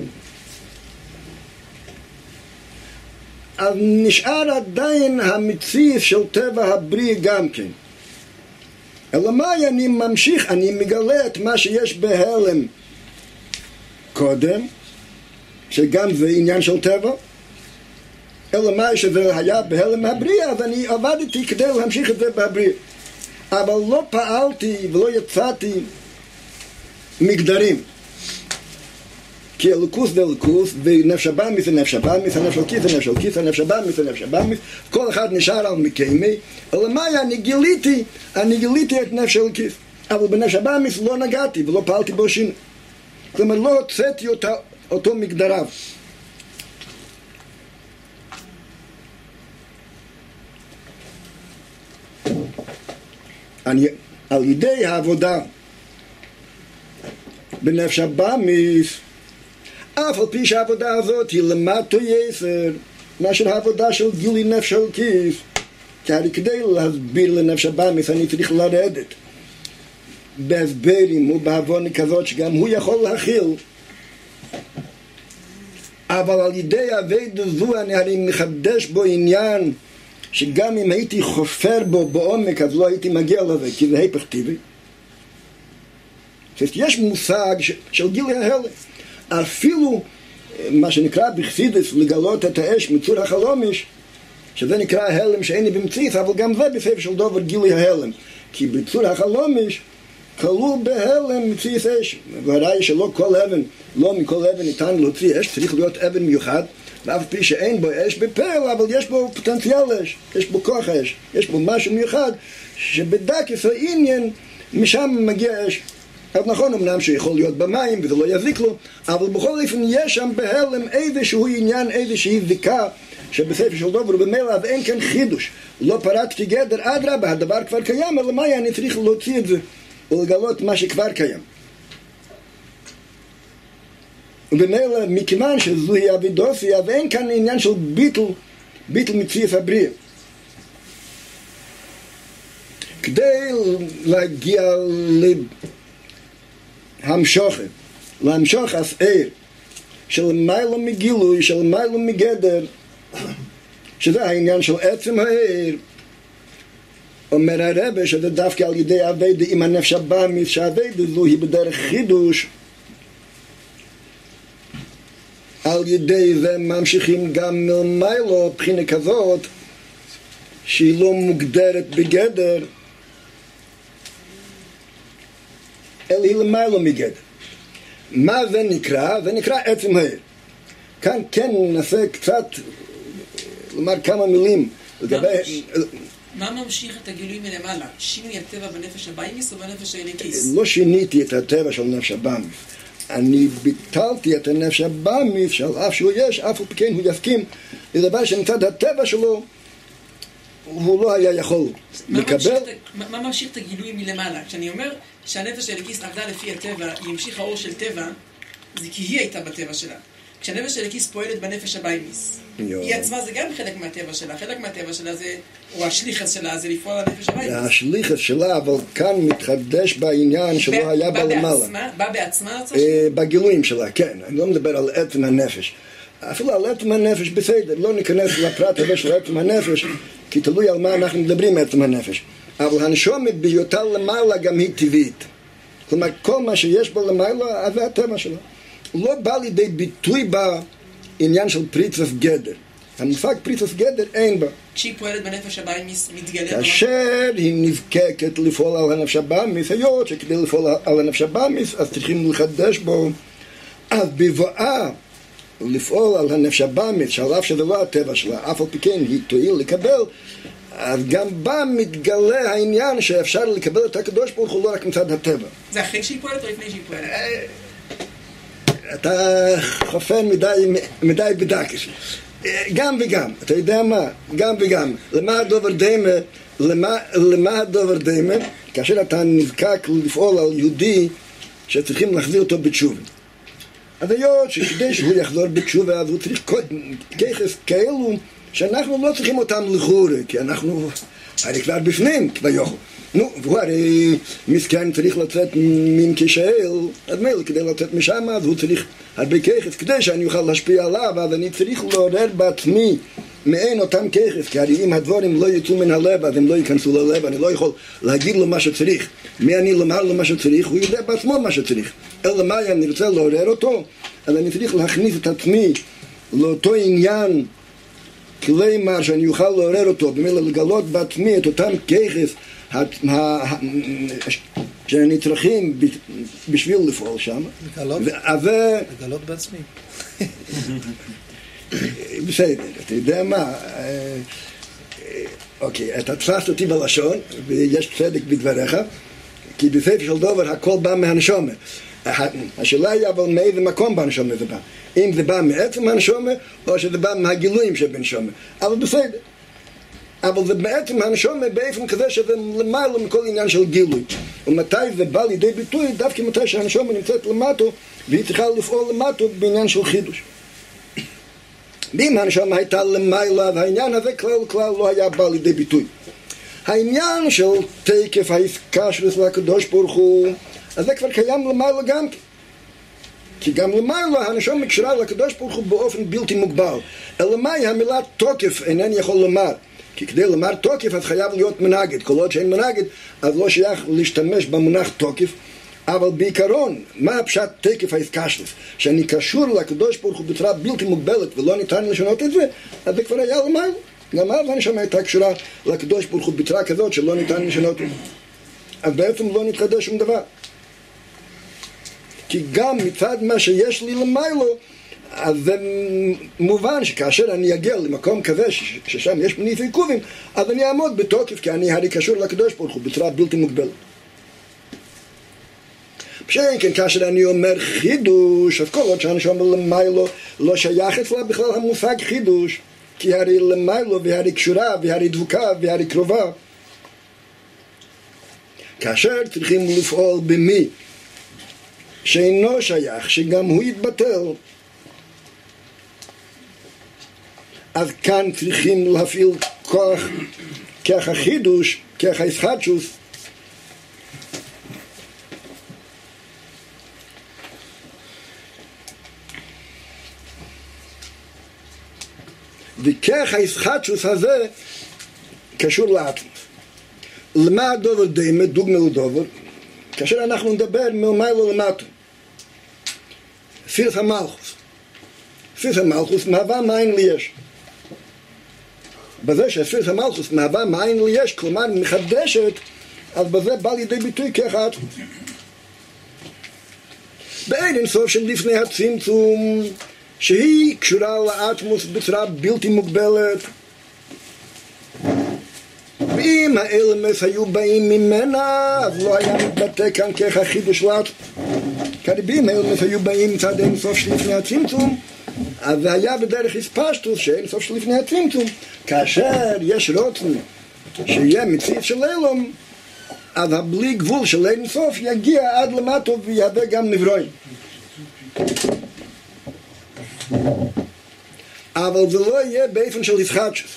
[SPEAKER 1] אז נשאר עדיין המציאות של טבע הבריא גם כן. אלא מאי אני ממשיך, אני מגלה את מה שיש בהלם קודם, שגם זה עניין של טבע, אלא מאי שזה היה בהלם הבריאה, אז אני עבדתי כדי להמשיך את זה בהבריאה. אבל לא פעלתי ולא יצאתי מגדרים. כי אלוקוס זה אלוקוס, ונפש הבאמיס זה נפש הבאמיס, הנפש אלקיס זה נפש אלקיס, הנפש הבאמיס זה נפש הבאמיס, כל אחד נשאר על מקיימי, אלא מאי אני גיליתי את נפש אלקיס, אבל בנפש הבאמיס לא נגעתי ולא פעלתי בו שינוי. כלומר לא הוצאתי אותו מגדריו. על ידי העבודה בנפש הבאמיס, אף על פי שהעבודה הזאת היא למטו יסר מאשר העבודה של גילי נפש אלקיס, כי הרי כדי להסביר לנפש הבאמיס אני צריך לרדת בהסברים ובהבונה כזאת שגם הוא יכול להכיל, אבל על ידי עבודה זו אני הרי מחדש בו עניין שגם אם הייתי חופר בו בעומק אז לא הייתי מגיע לזה, כי זה היפך טבעי. יש מושג של גילי ההלם, אפילו מה שנקרא בחסידות לגלות את האש מצור החלומיש, שזה נקרא ההלם שאיני במציאות, אבל גם זה בספר של דובר גילי ההלם, כי בצור החלומיש כלול בהלם מציאות אש, והראי שלא כל אבן, לא מכל אבן ניתן להוציא אש, צריך להיות אבן מיוחד, ואף פי שאין בו אש בפעל, אבל יש בו פוטנציאל אש, יש בו כוח אש, יש בו משהו מיוחד, שבדקס העניין משם מגיע אש. אז נכון אמנם שיכול להיות במים וזה לא יזיק לו, אבל בכל אופן יש שם בהלם איזשהו עניין, איזושהי זיקה שבספר של דובר ובמילא אז אין כאן חידוש, לא פרצתי גדר, אדרבה, הדבר כבר קיים, אלא מה אני צריך להוציא את זה ולגלות מה שכבר קיים. ובמילא מכיוון שזוהי אבידוסיה ואין כאן עניין של ביטל מציאות הבריאה, כדי להגיע להמשוך הסער של מיילו מגילוי, של מיילו מגדר, שזה העניין של עצם העיר. אומר הרבה שזה דווקא על ידי עבודה עם הנפש הבאמיס, שהעבודה זו היא בדרך חידוש, על ידי זה ממשיכים גם מלמיילו בחינה כזאת שהיא לא מוגדרת בגדר, אלא היא למיילו מגדר. מה זה נקרא? זה נקרא עצם העיר. כאן כן ננסה קצת לומר כמה מילים לגבי...
[SPEAKER 4] מה ממשיך את הגילוי מלמעלה? שינוי הטבע בנפש הבאמיס או בנפש האלוקיס?
[SPEAKER 1] לא שיניתי את הטבע של נפש הבאמיס. אני ביטלתי את הנפש הבאמיס, שעל אף שהוא יש, אף וכן הוא יסכים לדבר שמצד הטבע שלו הוא לא היה יכול לקבל.
[SPEAKER 4] מה ממשיך את הגילוי מלמעלה? כשאני אומר שהנפש האלוקיס עבדה לפי הטבע, היא המשיכה אור של טבע, זה כי היא הייתה בטבע שלה. כשהנפש האלוקיס פועלת בנפש הבאמיס, היא עצמה זה גם חלק מהטבע שלה. חלק מהטבע שלה זה, או השליחס שלה, זה לפעול על הנפש הבאמיס.
[SPEAKER 1] השליחס שלה, אבל כאן מתחדש בעניין שלא היה בה למעלה.
[SPEAKER 4] בא בעצמה?
[SPEAKER 1] בגילויים שלה, כן. אני לא מדבר על עצם הנפש. אפילו על עצם הנפש בסדר, לא ניכנס לפרט הזה של עצם הנפש, כי תלוי על מה אנחנו מדברים עצם הנפש. אבל הנשומת בהיותה למעלה גם היא טבעית. כלומר, כל מה שיש בו למעלה, זה הטבע שלה. לא בא לידי ביטוי בעניין של פריצת גדר. המושג פריצת גדר אין בה.
[SPEAKER 4] כשהיא פועלת בנפש הבאמיס מתגלה...
[SPEAKER 1] כאשר היא נזקקת לפעול על הנפש הבאמיס, היות שכדי לפעול על הנפש הבאמיס, אז צריכים לחדש בו. אז בבואה לפעול על הנפש הבאמיס, שעל אף שזה לא הטבע שלה, אף על פי כן היא תועיל לקבל, אז גם בה מתגלה העניין שאפשר לקבל את הקדוש ברוך הוא לא רק מצד הטבע.
[SPEAKER 4] זה אחרי שהיא פועלת או לפני שהיא פועלת?
[SPEAKER 1] אתה חופן מדי בדקש. גם וגם, אתה יודע מה? גם וגם. למה הדובר דיימה? כאשר אתה נזקק לפעול על יהודי שצריכים להחזיר אותו בתשובה. אז היות שכדי שהוא יחזור בתשובה, אז הוא צריך ככס כאלו שאנחנו לא צריכים אותם לחורה, כי אנחנו הרי כבר בפנים, כביכול. נו, והוא הרי מסכן צריך לצאת מן כשאל, אז מילא כדי לצאת משם, אז הוא צריך הרבה ככס, כדי שאני אוכל להשפיע עליו, אז אני צריך לעורר בעצמי מעין אותם ככף, כי הרי אם הדבורים לא יצאו מן הלב, אז הם לא ייכנסו ללב, אני לא יכול להגיד לו מה שצריך. מי אני לומר לו מה שצריך? הוא יודע בעצמו מה שצריך. אלא מה אני רוצה לעורר אותו? אז אני צריך להכניס את עצמי לאותו עניין, כלומר שאני אוכל לעורר אותו, במילה לגלות בעצמי את אותם ככף שאני צריכים בשביל לפעול שם.
[SPEAKER 2] לגלות בעצמי.
[SPEAKER 1] בסדר, אתה יודע מה, אוקיי, אתה תפסת אותי בלשון ויש צדק בדבריך, כי בספר של דובר הכל בא מהנשומה. השאלה היא אבל מאיזה מקום בנשומה זה בא, אם זה בא מעצם הנשומה או שזה בא מהגילויים שבנשומה, אבל בסדר, אבל זה בעצם הנשומה באופן כזה שזה למעלה מכל עניין של גילוי. ומתי זה בא לידי ביטוי? דווקא מתי שהנשומה נמצאת למטו והיא צריכה לפעול למטו בעניין של חידוש. ואם הנשמה הייתה למעלה, והעניין הזה כלל לא היה בא לידי ביטוי. העניין של תקף ההתקשרות לקדוש ברוך הוא, אז זה כבר קיים למעלה גם כן. כי גם למעלה הנשמה מקשרה לקדוש ברוך הוא באופן בלתי מוגבל. אלא מהי המילה תוקף אינני יכול לומר. כי כדי לומר תוקף אז חייב להיות מנגד. כל עוד שאין מנגד, אז לא שייך להשתמש במונח תוקף. אבל בעיקרון, מה הפשט תקף ההתקשרות? שאני קשור לקדוש ברוך הוא בצורה בלתי מוגבלת ולא ניתן לשנות את זה, אז זה כבר היה למעלה. גם אז הנשמה הייתה קשורה לקדוש ברוך הוא בצורה כזאת שלא ניתן לשנות את זה. אז בעצם לא נתחדש שום דבר. כי גם מצד מה שיש לי למעלה, אז זה מובן שכאשר אני אגיע למקום כזה ששם יש מניף עיכובים, אז אני אעמוד בתוקף, כי אני הרי קשור לקדוש ברוך הוא בצורה בלתי מוגבלת. שאין כן כאשר אני אומר חידוש, אז כל עוד שהנשמה למיילו לא שייך אצלה בכלל המושג חידוש, כי הרי למיילו והרי קשורה והרי דבוקה והרי קרובה. כאשר צריכים לפעול במי שאינו שייך, שגם הוא יתבטל, אז כאן צריכים להפעיל כוח החידוש, כוח ההתחדשות, וכך ההתחדשות הזה קשור לאטמוס. למה הדובר דמה, דוגמה לדובר, כאשר אנחנו נדבר מלמעלה למטה. ספירת המלכוס. ספירת המלכוס מהווה מאין ליש. בזה שספירת המלכוס מהווה מאין ליש, כלומר מחדשת, אז בזה בא לידי ביטוי כך האטמוס. באין אינסוף של לפני הצמצום, שהיא קשורה לאטמוס בצורה בלתי מוגבלת. ואם האלמס היו באים ממנה, אז לא היה מתבטא כאן כך החידוש לאטמוס. כרבים האלמס היו באים מצד אין סוף שלפני הצמצום, אז זה היה בדרך הספשטוס שאין סוף שלפני הצמצום. כאשר יש רוצן שיהיה מציאות של אלום, אז הבלי גבול של אין סוף יגיע עד למטו ויהווה גם נברואים. אבל זה לא יהיה באופן של התחדשות.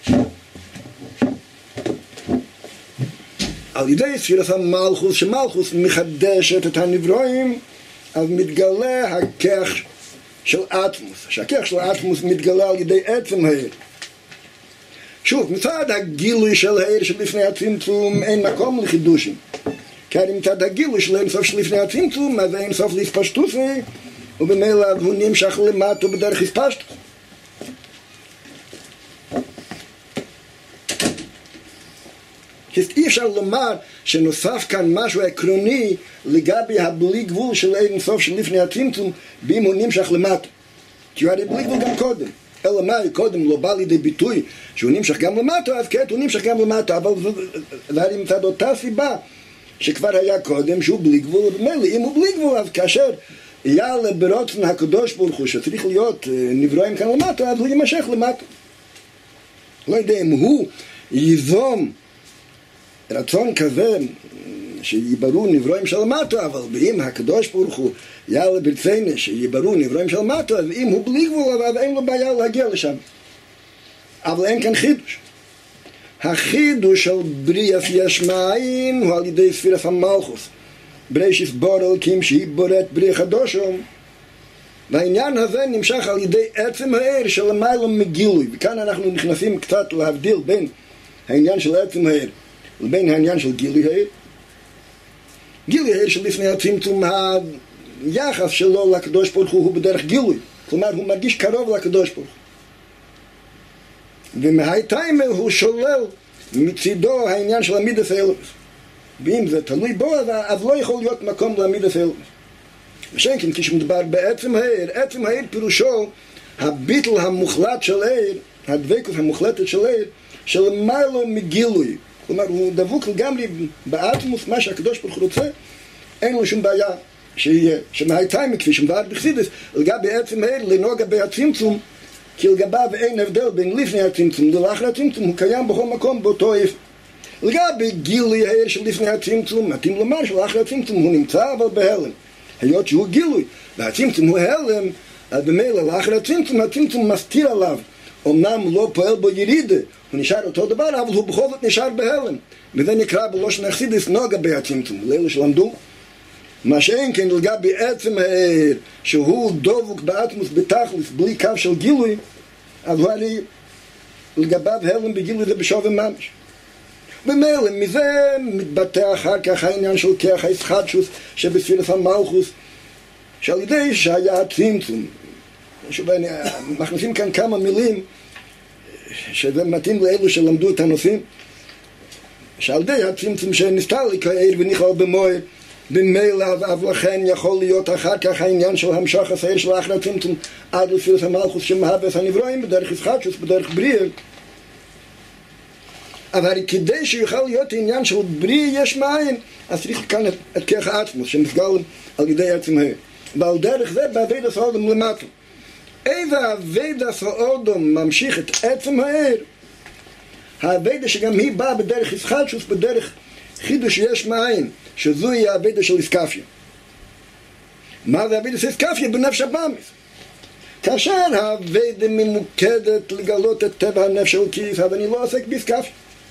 [SPEAKER 1] על ידי ספירת המלכוס, שמלכוס מחדשת את הנברואים, אז מתגלה הכח של אטמוס. שהכח של אטמוס מתגלה על ידי עצם העיר. שוב, מצד הגילוי של העיר שלפני הצמצום אין מקום לחידושים. כי מצד הגילוי של אין סוף שלפני הצמצום, אז אין סוף להתפשטות, ובמילא הוא נמשך למטו בדרך הספשטות. אי אפשר לומר שנוסף כאן משהו עקרוני לגבי הבלי גבול של אין סוף של לפני הצמצום, ואם הוא נמשך למטו. כי הוא הרי בלי גבול גם קודם. אלא מה, קודם לא בא לידי ביטוי שהוא נמשך גם למטו, אז כעת הוא נמשך גם למטו, אבל זה הרי מצד אותה סיבה שכבר היה קודם שהוא בלי גבול, ובמילא אם הוא בלי גבול, אז כאשר יעלה ברוצן הקדוש ברוך הוא שצריך להיות נברואים כאן למטו, אז הוא יימשך למטו. לא יודע אם הוא ייזום רצון כזה שיברו נברואים של מטו, אבל אם הקדוש ברוך הוא יעלה ברצונו שיברו נברואים של מטו, אז אם הוא בלי גבול, אז אין לו בעיה להגיע לשם. אבל אין כאן חידוש. החידוש של בריאת יש מאין הוא על ידי ספירת המלכוס. בראשית ברא אלוקים שהיא בוראת בריא חדושו, והעניין הזה נמשך על ידי עצם העיר שלמעלה מגילוי. וכאן אנחנו נכנסים קצת להבדיל בין העניין של עצם העיר לבין העניין של גילוי העיר. גילוי העיר שלפני הצמצום, היחס שלו לקדוש ברוך הוא בדרך גילוי, כלומר הוא מרגיש קרוב לקדוש ברוך הוא, ומהטיימר הוא שולל מצידו העניין של המידס האלוקות, ואם זה תלוי בו אז לא יכול להיות מקום למידס האלוקות. ושאין כן כשמדבר בעצם העיר, עצם העיר פירושו הביטל המוחלט של העיר, הדבקות המוחלטת של העיר שלמעלה מגילוי, כלומר הוא דבוק לגמרי באטמוס, מה שהקדוש ברוך הוא רוצה, אין לו שום בעיה שיהיה, שמהטיימר כפי שמדבר בחסידות לגבי עצם העיר לנהוג בהצמצום, כי לגביו אין הבדל בין לפני הצמצום לאחר הצמצום, הוא קיים בכל מקום באותו איפה. לגבי גילוי העיר של לפני הצמצום, מתאים לומר שלאחר הצמצום הוא נמצא אבל בהלם, היות שהוא גילוי והצמצום הוא הלם, אז במילא לאחר הצמצום, הצמצום מסתיר עליו, אמנם לא פועל בו ירידה, הוא נשאר אותו דבר, אבל הוא בכל זאת נשאר בהלם, וזה נקרא בלושן החסידות נוגע בהצמצום, לאלה שלמדו. מה שאין כן לגבי עצם העיר שהוא דבוק באטמוס בתכלס בלי קו של גילוי, אז הוא הרי לגביו הלם בגילוי זה בשווה ממש. במילא מזה מתבטא אחר כך העניין של כרך הישחטשוס שבספירת המלכוס, שעל ידי שהיה הצמצום. מכניסים כאן כמה מילים שזה מתאים לאלו שלמדו את הנושאים, שעל ידי הצמצום שנסתר לקרעיר ונכלל במוער, במילא אבל לכן יכול להיות אחר כך העניין של המשך השעיר של אחר הצמצום עד לספירת המלכוס שמהווה הנברואים בדרך ישחטשוס, בדרך בריאה. אבל כדי שיוכל להיות עניין של בריא יש מאין, אז צריך כאן את כרך העצמוס שמסגל על ידי עצם העיר, ועל דרך זה בעבד הסעודם למטה. איזה עבד הסעודם ממשיך את עצם העיר? העבד שגם היא באה בדרך ישחטשוס, בדרך חידוש יש מאין, שזוהי העבד של איסקפיה. מה זה העבד של איסקפיה? בנפש הבאמיס. כאשר העבד ממוקדת לגלות את טבע הנפש של כיס, אז אני לא עוסק באיסקפיה.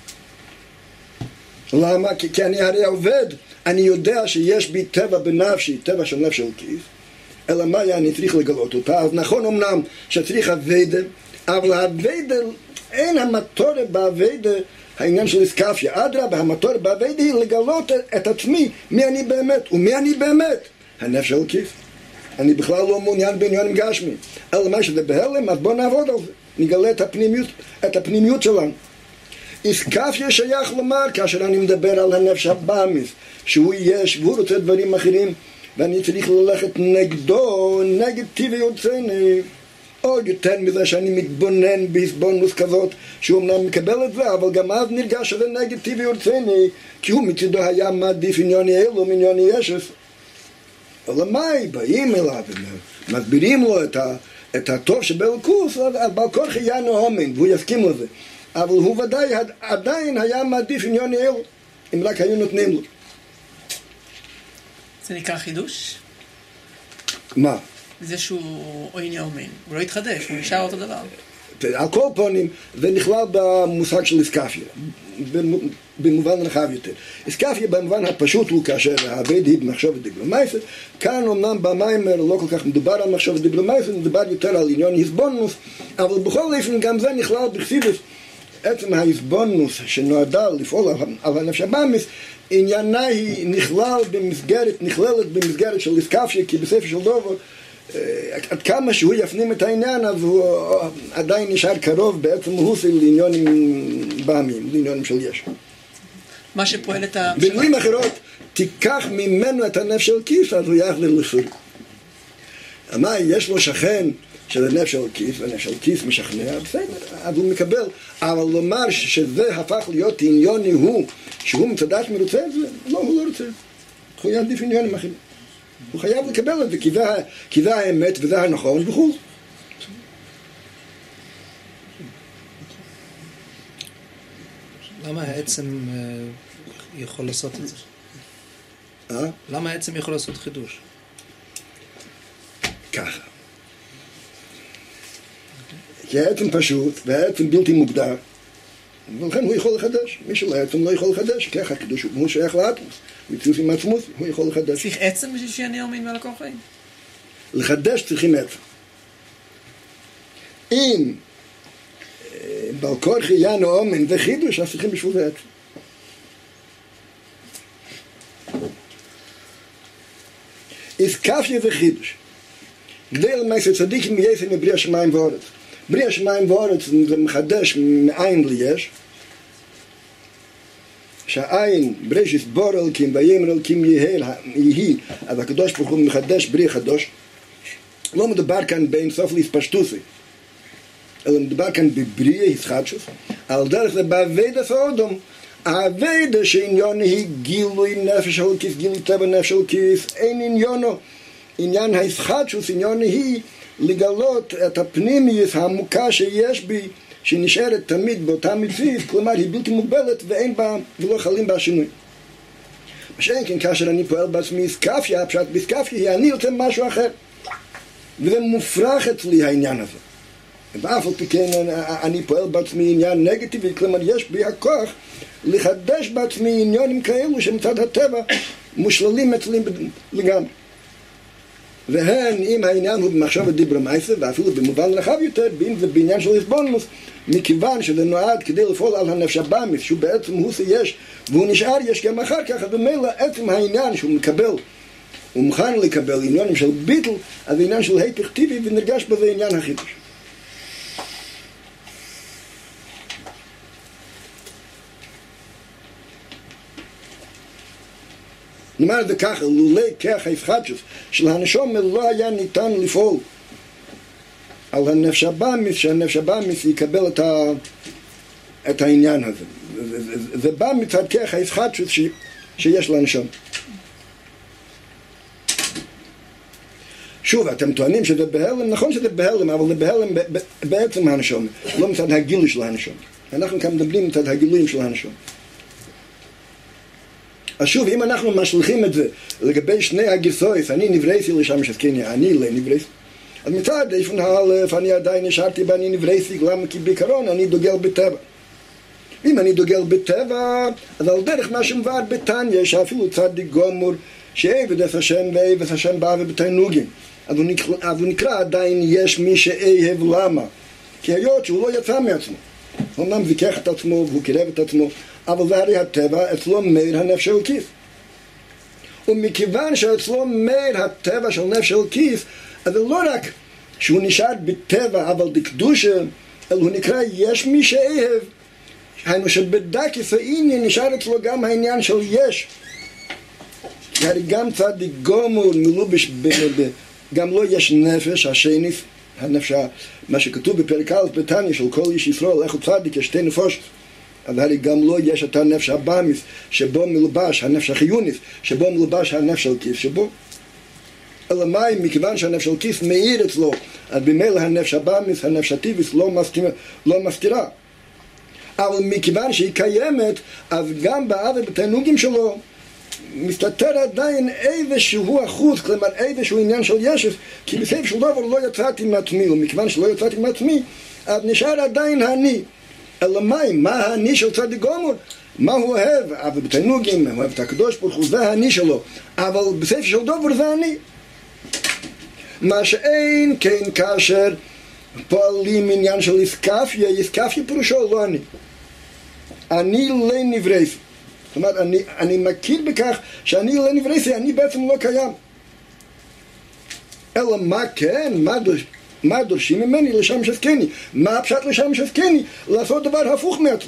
[SPEAKER 1] למה? כי אני הרי עובד, אני יודע שיש בי טבע בנפשי, טבע של נפש של כיס, אלא מה אני צריך לגלות אותה? אז נכון אמנם שצריך עבד, אבל העבד, אין המטורה בעבד העניין של איסקפיה. אדרבה, המטורה בעבד היא לגלות את עצמי, מי אני באמת, ומי אני באמת? הנפש של כיס. אני בכלל לא מעוניין בעניינים גשמיים, אלא מה שזה בהלם, אז בוא נעבוד על זה, נגלה את הפנימיות שלנו. איסקפיה שייך לומר, כאשר אני מדבר על הנפש הבאמיס, שהוא יש והוא רוצה דברים אחרים, ואני צריך ללכת נגדו, נגד טבעי יוצאני, עוד יותר מזה שאני מתבונן בהסבונוס כזאת, שהוא אמנם מקבל את זה, אבל גם אז נרגש שזה נגד טבעי יוצאני, כי הוא מצידו היה מעדיף עניוני אלו מעניוני ישס. אבל מה, באים אליו, מסבירים לו את הטוב שבאלוקוס, אז בעל כורח היה נאומן, והוא יסכים לזה. אבל הוא ודאי עדיין היה מעדיף עניוני אלו, אם רק היו נותנים לו.
[SPEAKER 4] זה נקרא חידוש?
[SPEAKER 1] מה?
[SPEAKER 4] זה שהוא עוין יאומן, הוא לא התחדש, הוא נשאר אותו דבר.
[SPEAKER 1] על כל פנים, זה נכלל במושג של איסקפיה, במובן רחב יותר. איסקפיה במובן הפשוט הוא כאשר העבד היא במחשבת דיבלומייסת, כאן אמנם במיימר לא כל כך מדובר על מחשבת דיבלומייסת, מדובר יותר על עניון הסבונוס, אבל בכל אופן גם זה נכלל בחסידות. עצם ההסבונוס שנועדה לפעול על הנפש הבאמיס, עניינה היא נכללת במסגרת של איסקפיה, כי בספר של דובר, עד כמה שהוא יפנים את העניין, אז הוא עדיין נשאר קרוב בעצם מהוסי לעניונים באמיים, לעניונים של ישו.
[SPEAKER 4] מה שפועל את
[SPEAKER 1] במילים אחרות, תיקח ממנו את הנפש של כיס, אז הוא יחזר לסוג. מה, יש לו שכן של הנפש של כיס, והנפש של כיס משכנע, בסדר, אז הוא מקבל, אבל לומר שזה הפך להיות עניוני הוא, שהוא מצדש מרוצה את זה, לא, הוא לא רוצה. הוא יעדיף עניונים אחרים. הוא חייב לקבל את זה, כי זה האמת וזה הנכון וכו'.
[SPEAKER 2] למה העצם יכול לעשות את זה? למה העצם יכול לעשות חידוש?
[SPEAKER 1] ככה. כי העצם פשוט והעצם בלתי מוגדר, ולכן הוא יכול לחדש. מי שלא העצם לא יכול לחדש, ככה החידוש הוא שייך לאטמוס. מציאות עם עצמות, הוא יכול לחדש.
[SPEAKER 4] צריך עצם בשביל שיהיה נאמין ועל הכל חיים?
[SPEAKER 1] לחדש צריכים עצם. אם בעל כורחי יענו אומן וחידוש, אז צריכים בשביל זה עצם. איסקפיה וחידוש. כדי למעשה צדיקים יעשה מברי השמיים ואורץ. ברי השמיים ואורץ זה מחדש מאין ליש. שהעין בראשית בור אלוקים ויאמר אלוקים יהי, אז הקדוש ברוך הוא מחדש בריא חדוש. לא מדובר כאן באינסוף להתפשטוסי, אלא מדובר כאן בבריא התחדשות. על דרך זה בעבודת האדם, העבודה שעניון היא גילוי נפש אלוקית, גילוי טבע נפש אלוקית, אין עניונו. עניין ההתחדשות, עניון היא לגלות את הפנימיות העמוקה שיש בי, שנשארת תמיד באותה מציאות, כלומר היא בלתי מוגבלת ואין בה ולא חלים בה שינוי. מה שאין כן כאשר אני פועל בעצמי איסקפיה, הפשט באיסקפיה היא אני רוצה משהו אחר, וזה מופרך אצלי העניין הזה. ואף על פי כן אני פועל בעצמי עניין נגטיבי, כלומר יש בי הכוח לחדש בעצמי עניינים כאלו שמצד הטבע מושללים אצלי לגמרי. והן אם העניין הוא במחשב ודיבר מייסה, ואפילו במובן רחב יותר, ואם זה בעניין של הסבונמוס, מכיוון שזה נועד כדי לפעול על הנפש הבאמיס, שהוא בעצם הוא שיש, והוא נשאר יש גם אחר כך, אז במילא עצם העניין שהוא מקבל, הוא מוכן לקבל עניינים של ביטל, אז העניין של היפך טבעי, ונרגש בזה עניין החידוש. נאמר את זה ככה, לולי כח ההתחדשות של הנשום לא היה ניתן לפעול על הנפש הבאמיס, שהנפש הבאמיס יקבל את העניין הזה. זה בא מצד כח ההתחדשות שיש לנשום. שוב, אתם טוענים שזה בהלם, נכון שזה בהלם, אבל זה בהלם בעצם הנשום, לא מצד הגילוי של הנשום. אנחנו כאן מדברים מצד הגילויים של הנשום. אז שוב, אם אנחנו משליכים את זה לגבי שני הגרסאות, אני נברייתי לשם שתקני, אני לנברייתי, אז מצד איפן האלף, אני עדיין נשארתי ואני נברייתי, למה? כי בעיקרון אני דוגל בטבע. אם אני דוגל בטבע, אז על דרך מה שמבאר בתניא, שאפילו צדיק גמור, שעבד את השם ועבד השם בא ובתענוגים, אז הוא נקרא עדיין יש מי שאהב, למה? כי היות שהוא לא יצא מעצמו. הוא אמנם ויכח את עצמו והוא קירב את עצמו, אבל זה הרי הטבע, אצלו מאיר הנפש אלוקית. ומכיוון שאצלו מאיר הטבע של נפש אלוקית, אז זה לא רק שהוא נשאר בטבע, אבל בקדושה, אלא הוא נקרא יש מי שאהב. היינו שבדקס העניין נשאר אצלו גם העניין של יש. הרי גם צדיק גמור מלובש, גם לא יש נפש, השני, הנפש, מה שכתוב בפרק א' בתניא של כל איש ישראל, איך הוא צדיק, יש שתי נפשות. אבל הרי גם לא יש את הנפש הבאמיס שבו מלובש הנפש החיונית, שבו מלובש הנפש אלוקית שבו. אלא מים, מכיוון שהנפש אלוקית מאיר אצלו, אז במילא הנפש הבאמיס, הנפש הטבעית לא מסתירה. אבל מכיוון שהיא קיימת, אז גם בעבד בתענוגים שלו מסתתר עדיין איזשהו אחוז, כלומר איזשהו עניין של ישס, כי בסוף של דבר לא יצאתי מעצמי, ומכיוון שלא יצאתי מעצמי, אז נשאר עדיין אני. אלא מה האני של צדיק גמור? מה הוא אוהב? אבל בתענוגים, הוא אוהב את הקדוש ברוך הוא, זה האני שלו. אבל בספר של דבר זה אני. מה שאין כן כאשר פועלים עניין של איסקפיה, איסקפיה פירושו לא אני. אני לא נברייתי. זאת אומרת, אני מכיר בכך שאני לא נברייתי, אני בעצם לא קיים. אלא מה כן? מה דורשים ממני לשם שזכני? מה הפשט לשם שזכני? לעשות דבר הפוך מעצמי.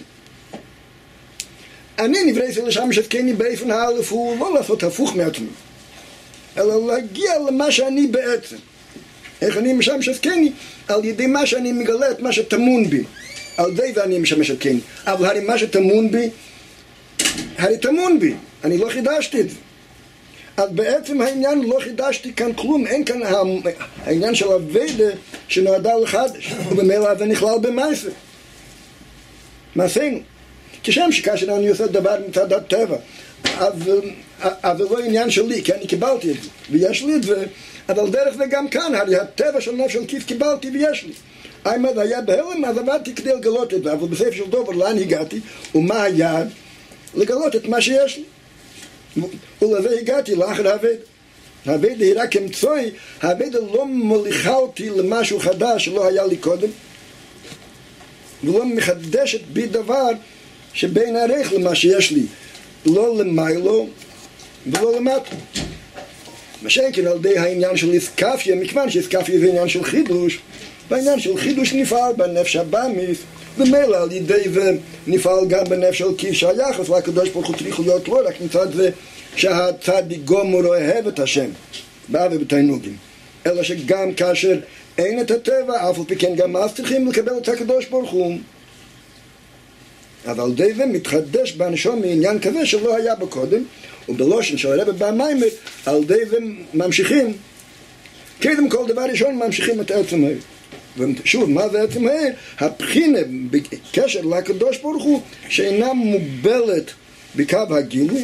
[SPEAKER 1] אני נברייתי לשם שזכני באופן האלף הוא לא לעשות הפוך מעצמי, אלא להגיע למה שאני בעצם. איך אני משם שזכני? על ידי מה שאני מגלה את מה שטמון בי. על ידי ואני משמש שזכני. אבל הרי מה שטמון בי, הרי טמון בי. אני לא חידשתי את זה. אז בעצם העניין לא חידשתי כאן כלום, אין כאן העניין של הוודה שנועדה לחדש, ובמילא זה נכלל במעשה. מעשינו. כשם שכאשר אני עושה דבר מצד הטבע, אז זה לא עניין שלי, כי אני קיבלתי את זה, ויש לי את זה, אבל דרך זה גם כאן, הרי הטבע של נפש אלוקית קיבלתי ויש לי. אם היה בהלם, אז עבדתי כדי לגלות את זה, אבל בספר של דבר לאן הגעתי, ומה היעד? לגלות את מה שיש לי. ולזה הגעתי לאחר העבד. העבודה היא רק אמצעי, העבודה לא מוליכה אותי למשהו חדש שלא היה לי קודם, ולא מחדשת בי דבר שבין ערך למה שיש לי, לא למיילו ולא למטו. מה שכן על ידי העניין של איסקפיה, מכיוון שאיסקפיה זה עניין של חידוש, והעניין של חידוש נפעל בנפש הבאמיס, ומילא על ידי זה נפעל גם בנפש של כיף שהיחס לקדוש ברוך הוא צריך להיות לא רק מצד זה שהצדיק גמור אוהב את השם באהבה ובתענוגים, אלא שגם כאשר אין את הטבע, אף על פי כן גם אז צריכים לקבל את הקדוש ברוך הוא. אבל על ידי זה מתחדש בנשום מעניין כזה שלא היה בו קודם, ובלושן של הרב במיימר, על ידי זה ממשיכים, קודם כל דבר ראשון ממשיכים את עצם העיר. ושוב, מה זה עצם העיר? הבחינה בקשר לקדוש ברוך הוא שאינה מוגבלת בקו הגילוי,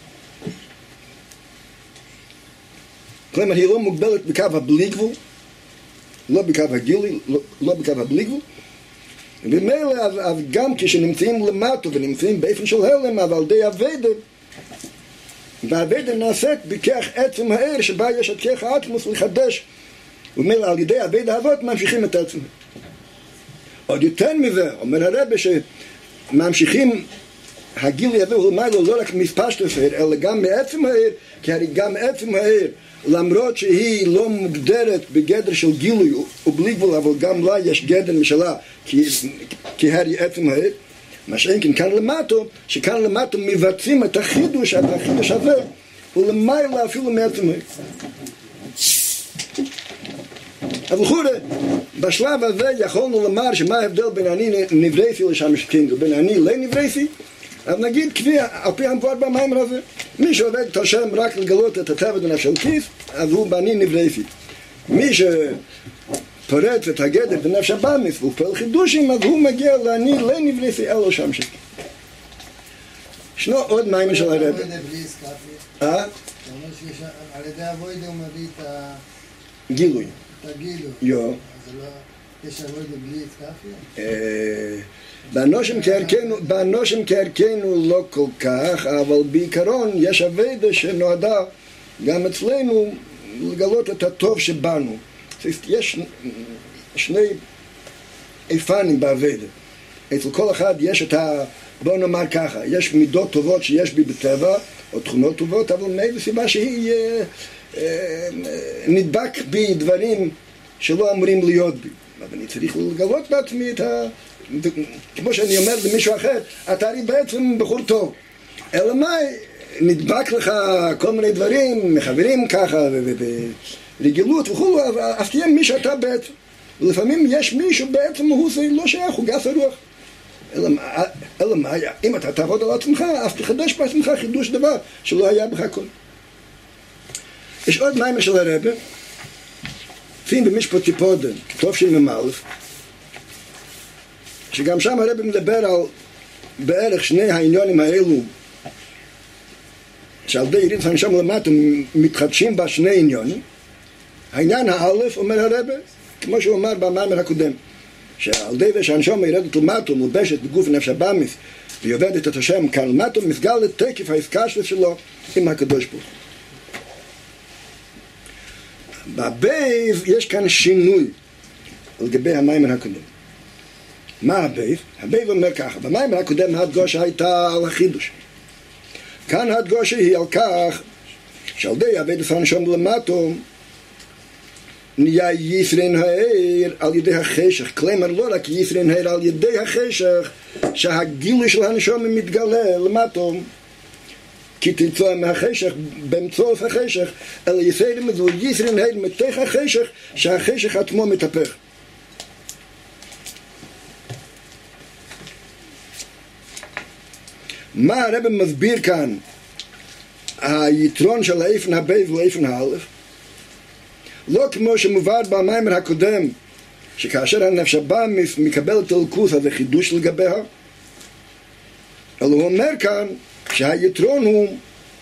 [SPEAKER 1] כלומר היא לא מוגבלת בקו הבלי גבול, לא בקו הגילוי, לא בקו הבלי גבול, ומילא גם כשנמצאים למטו ונמצאים באופן של הלם, אבל על ידי עבודה, והעבודה נעשית בכך עצם העיר שבה יש את כך האטמוס לחדש, ומילא על ידי העבודה הזאת ממשיכים את עצמם. עוד יותר מזה, אומר הרב שממשיכים הגילוי הזה הוא מיילו לא רק מספשטוס העיר, אלא גם מעצם העיר, כי הרי גם עצם העיר, למרות שהיא לא מוגדרת בגדר של גילוי ובלי גבול, אבל גם לה יש גדר משלה, כי הרי עצם העיר, מה שאין כן כאן למטו, שכאן למטו מבצעים את החידוש הזה, ולמעלה אפילו מעצם העיר. אבל חורה, בשלב הזה יכולנו לומר שמה ההבדל בין אני נברייסי לשמשכין, ובין אני לנברייסי, אז נגיד כפי על פי המבואר במיימר הזה, מי שעובד את השם רק לגלות את הטבע בנפש של כיס, אז הוא בני נברייסי. מי שפורץ את הגדר בנפש הבאמיס והוא פועל חידושים, אז הוא מגיע לעני לנברייסי אלו שמשכין. ישנו עוד מיימר של הרב.
[SPEAKER 3] על ידי אבוידה הוא מביא את
[SPEAKER 1] גילוי.
[SPEAKER 3] הגילוי. אז יש אבוידה בלי איסקפיה?
[SPEAKER 1] באנושים כערכנו לא כל כך, אבל בעיקרון יש עבודה שנועדה גם אצלנו לגלות את הטוב שבנו. יש שני איפנים בעבודה. אצל כל אחד יש את בוא נאמר ככה, יש מידות טובות שיש בי בטבע, או תכונות טובות, אבל מאיזו סיבה שהיא נדבק בי דברים שלא אמורים להיות בי. אבל אני צריך לגלות בעצמי את כמו שאני אומר למישהו אחר, אתה הרי בעצם בחור טוב. אלא מה, נדבק לך כל מיני דברים, מחברים ככה, ורגילות וכו', אז תהיה מי שאתה בעצם. ולפעמים יש מישהו בעצם, הוא לא שייך, הוא גס הרוח. אלא מה, אם אתה תעבוד על עצמך, אז תחדש בעצמך חידוש דבר שלא היה בך קודם. יש עוד מיימר של הרב, פיין במשפט פודן, טוב של ממלף, שגם שם הרב מדבר על בערך שני העניונים האלו, שעל ידי ירידת הנשמה למטה מתחדשים בה שני עניונים. העניין האלף, אומר הרב, כמו שהוא אמר במאמר הקודם, שעל ידי זה שהנשמה ירדת למטה ומלבשת בגוף נפש הבאמיס ויובדת את השם כאן למטה, מסגל לתקף ההסקשת שלו עם הקדוש ברוך הוא. בבייב יש כאן שינוי לגבי המיימר הקודם. מה הבייב? הבייב אומר ככה, במיימר הקודם ההדגושה הייתה על החידוש. כאן ההדגושה היא על כך שעל ידי עבודת הנשמה למטו נהיה ישרין העיר על ידי החשך. כלומר לא רק ישרין העיר על ידי החשך, שהגילוי של הנשמה מתגלה למטו, כי תמצוא מהחשך, באמצעות החשך, אלא יסיירים את זה, ישרין העיר מתוך החשך, שהחשך עצמו מתהפך. מה הרב מסביר כאן? היתרון של האיפן הבייב ואיפן האלף, לא כמו שמובד במיימר הקודם, שכאשר הנפש הבאמיס מקבל את אלוקות, אז זה חידוש לגביה, אלא הוא אומר כאן שהיתרון הוא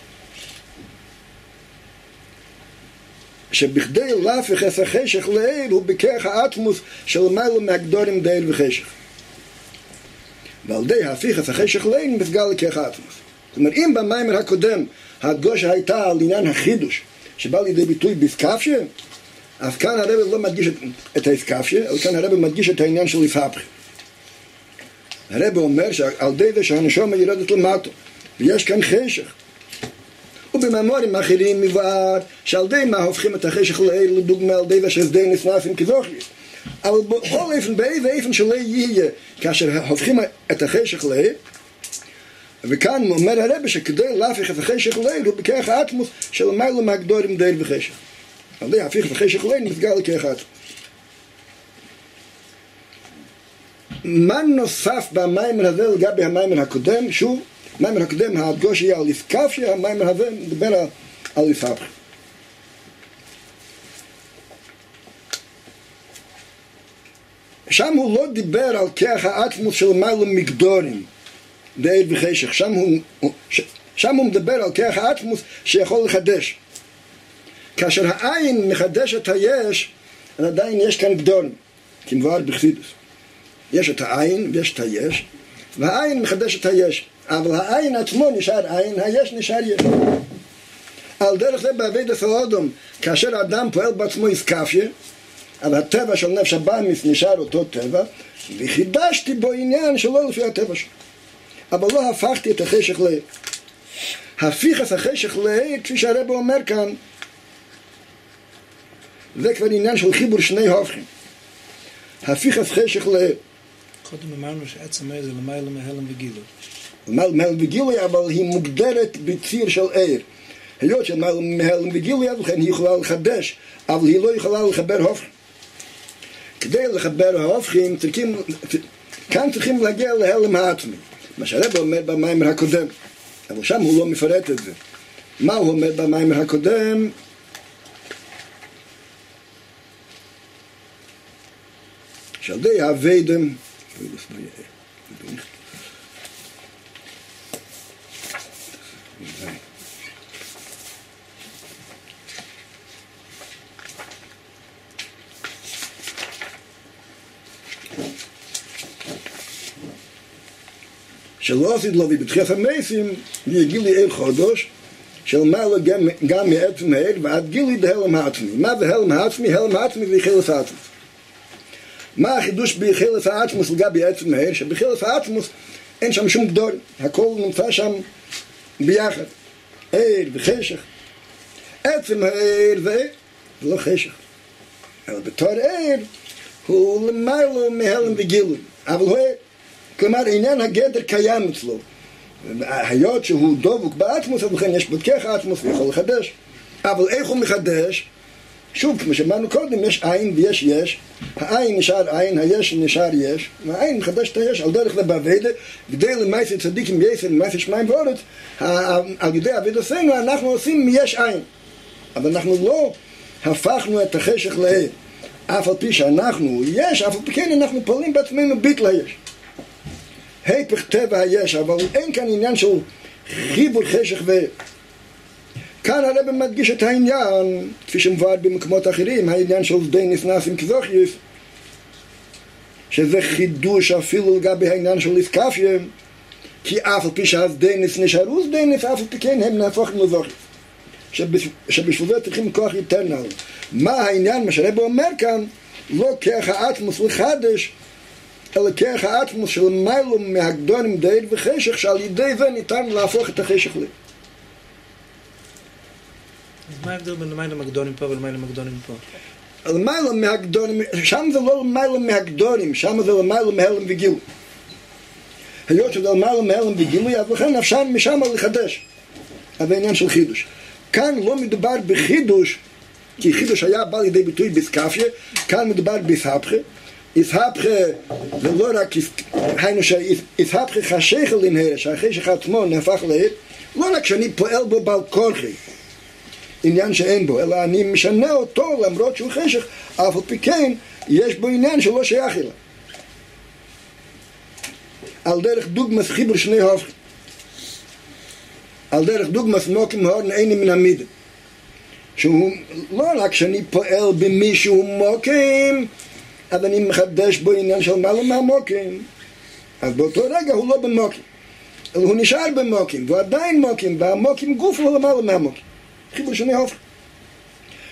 [SPEAKER 1] שבכדי להפך את החשך לעיל הוא בכך האטמוס של מיילו מהגדורים דייל וחשך, ועל די ההפיך את החשך לעיל מסגל לכך האטמוס. זאת אומרת, אם במיימר הקודם ההדגושה הייתה על עניין החידוש שבא לידי ביטוי בסקפיה, אז כאן הרב לא מדגיש את הסקפיה, אלא כאן הרב מדגיש את העניין של הסהפכה. הרב אומר שעל די זה שהנשמה יורדת למטו, ויש כאן חשך. ובמאמרים אחרים מבאר שעל די מה הופכים את החשך לעיל, לדוגמה על די זה ששדה נכנסים כזוכי. אבל בכל איפן, באיזה איפן שלא יהיה, כאשר הופכים את החשך לעיל, וכאן אומר הרב שכדי להפיך את החשך לעיל הוא בכרך האטמוס של מיילו מהגדורים דייל וחשך. על די להפיך את החשך לעיל נפגע לכרך האטמוס. מה נוסף במיימר הזה לגבי המיימר הקודם? שוב, המיימר הקודם ההדגוש יהיה על הסקפיה, המיימר הזה מדבר על הסהפכה. שם הוא לא דיבר על כרך האטמוס של מיילו מגדורים דייל וחשך, שם הוא מדבר על כרך האטמוס שיכול לחדש. כאשר העין מחדש את היש, עדיין יש כאן גדורים, כמבואר בחסידות. יש את העין ויש את היש, והעין מחדש את היש, אבל העין עצמו נשאר עין, היש נשאר יש. על דרך זה בעבודת האדם, כאשר האדם פועל בעצמו הסקפיה, אבל הטבע של נפש הבאמיס נשאר אותו טבע, וחידשתי בו עניין שלא לפי הטבע שלו. אבל לא הפכתי את החשך לעיל. הפיך את החשך לעיל, כפי שהרב אומר כאן, זה כבר עניין של חיבור שני הופכים. הפיך את חשך לעיל.
[SPEAKER 2] קודם אמרנו שעצם העיר זה למעלה מהלם וגילוי.
[SPEAKER 1] למעלה מהלם וגילוי, אבל היא מוגדרת בציר של עיר. היות שלמעלה מהלם וגילוי, לכן היא יכולה לחדש, אבל היא לא יכולה לחבר הופכים. כדי לחבר ההופכים, כאן צריכים להגיע להלם העצמי. מה שהרב אומר במיימר הקודם, אבל שם הוא לא מפרט את זה. מה הוא אומר במיימר הקודם? שעל די הווידם, שלא עשית לו ובתחיית המסים ויגיל לי עיר חודש של מעלה גם מעצם העיר ועד גילי בהלם העצמי. מה זה הלם העצמי? הלם העצמי זה חילף העצמי. מה החידוש בחילף העצמוס לגבי עצם העיר? שבחילף העצמוס אין שם שום גדור, הכל נמצא שם ביחד, עיר וחשך. עצם העיר זה לא חשך, אבל בתור עיר הוא למעלה מהלם וגילוי, אבל הוא עיר. כלומר, עניין הגדר קיים אצלו. היות שהוא דבוק בעצמוס, אז לכן יש בודקך העצמוס ויכול לחדש. אבל איך הוא מחדש? שוב, כמו שאמרנו קודם, יש עין ויש יש. העין נשאר עין, היש נשאר יש. והעין מחדש את היש על דרך לבעבדה, כדי למעשה צדיקים יסר, למעשה שמיים ואורץ, על ידי עבודתנו אנחנו עושים מיש עין. אבל אנחנו לא הפכנו את החשך לעיר. אף על פי שאנחנו יש, אף על פי כן אנחנו פועלים בעצמנו ביט ליש. היפך טבע היש, אבל אין כאן עניין של חיבור חשך כאן הרב מדגיש את העניין, כפי שמבואר במקומות אחרים, העניין של די נכנסים כזוכיס, שזה חידוש אפילו לגבי העניין של הסקפיה, כי אף על פי שהסדייניס נשארו סדייניס, אף על פי כן הם נהפכים לזוכיס, שבשביל זה צריכים כוח יותר נעל. מה העניין? מה שהרב אומר כאן, לא כרך האטמוס לחדש, אלא כרך האטמוס של מיילו מהגדונים דייל וחשך, שעל ידי זה ניתן להפוך את החשך לי.
[SPEAKER 2] אז מה ההבדל בין מיילו מהגדונים פה ולמיילו מהגדונים פה?
[SPEAKER 1] למיילו מהגדונים, שם זה לא למיילו מהגדונים, שם זה למיילו מהלם וגילוי. היות שזה למיילו מהלם וגילוי, אז לכן אפשר משם לחדש. זה העניין של חידוש. כאן לא מדובר בחידוש, כי חידוש היה בא לידי ביטוי בסקפיה, כאן מדובר בסהפכה. הסהפכה זה לא רק, היינו שהסהפכה חשך לנהר, שהחשך עצמו נהפך לעיר, לא רק שאני פועל בו בעל כורחי, עניין שאין בו, אלא אני משנה אותו למרות שהוא חשך, אף על פי כן יש בו עניין שלא שייך אליו. על דרך דוגמת חיבור שני הופכים, על דרך דוגמת מוקים הורן איני מן המידה, שהוא לא רק שאני פועל במישהו מוקים, אז אני מחדש בו עניין של מעלה מהמוקים, אז באותו רגע הוא לא במוקים, אלא הוא נשאר במוקים, והוא עדיין מוקים, והמוקים גוף הוא למעלה מהמוקים. חיבור שני הופכים.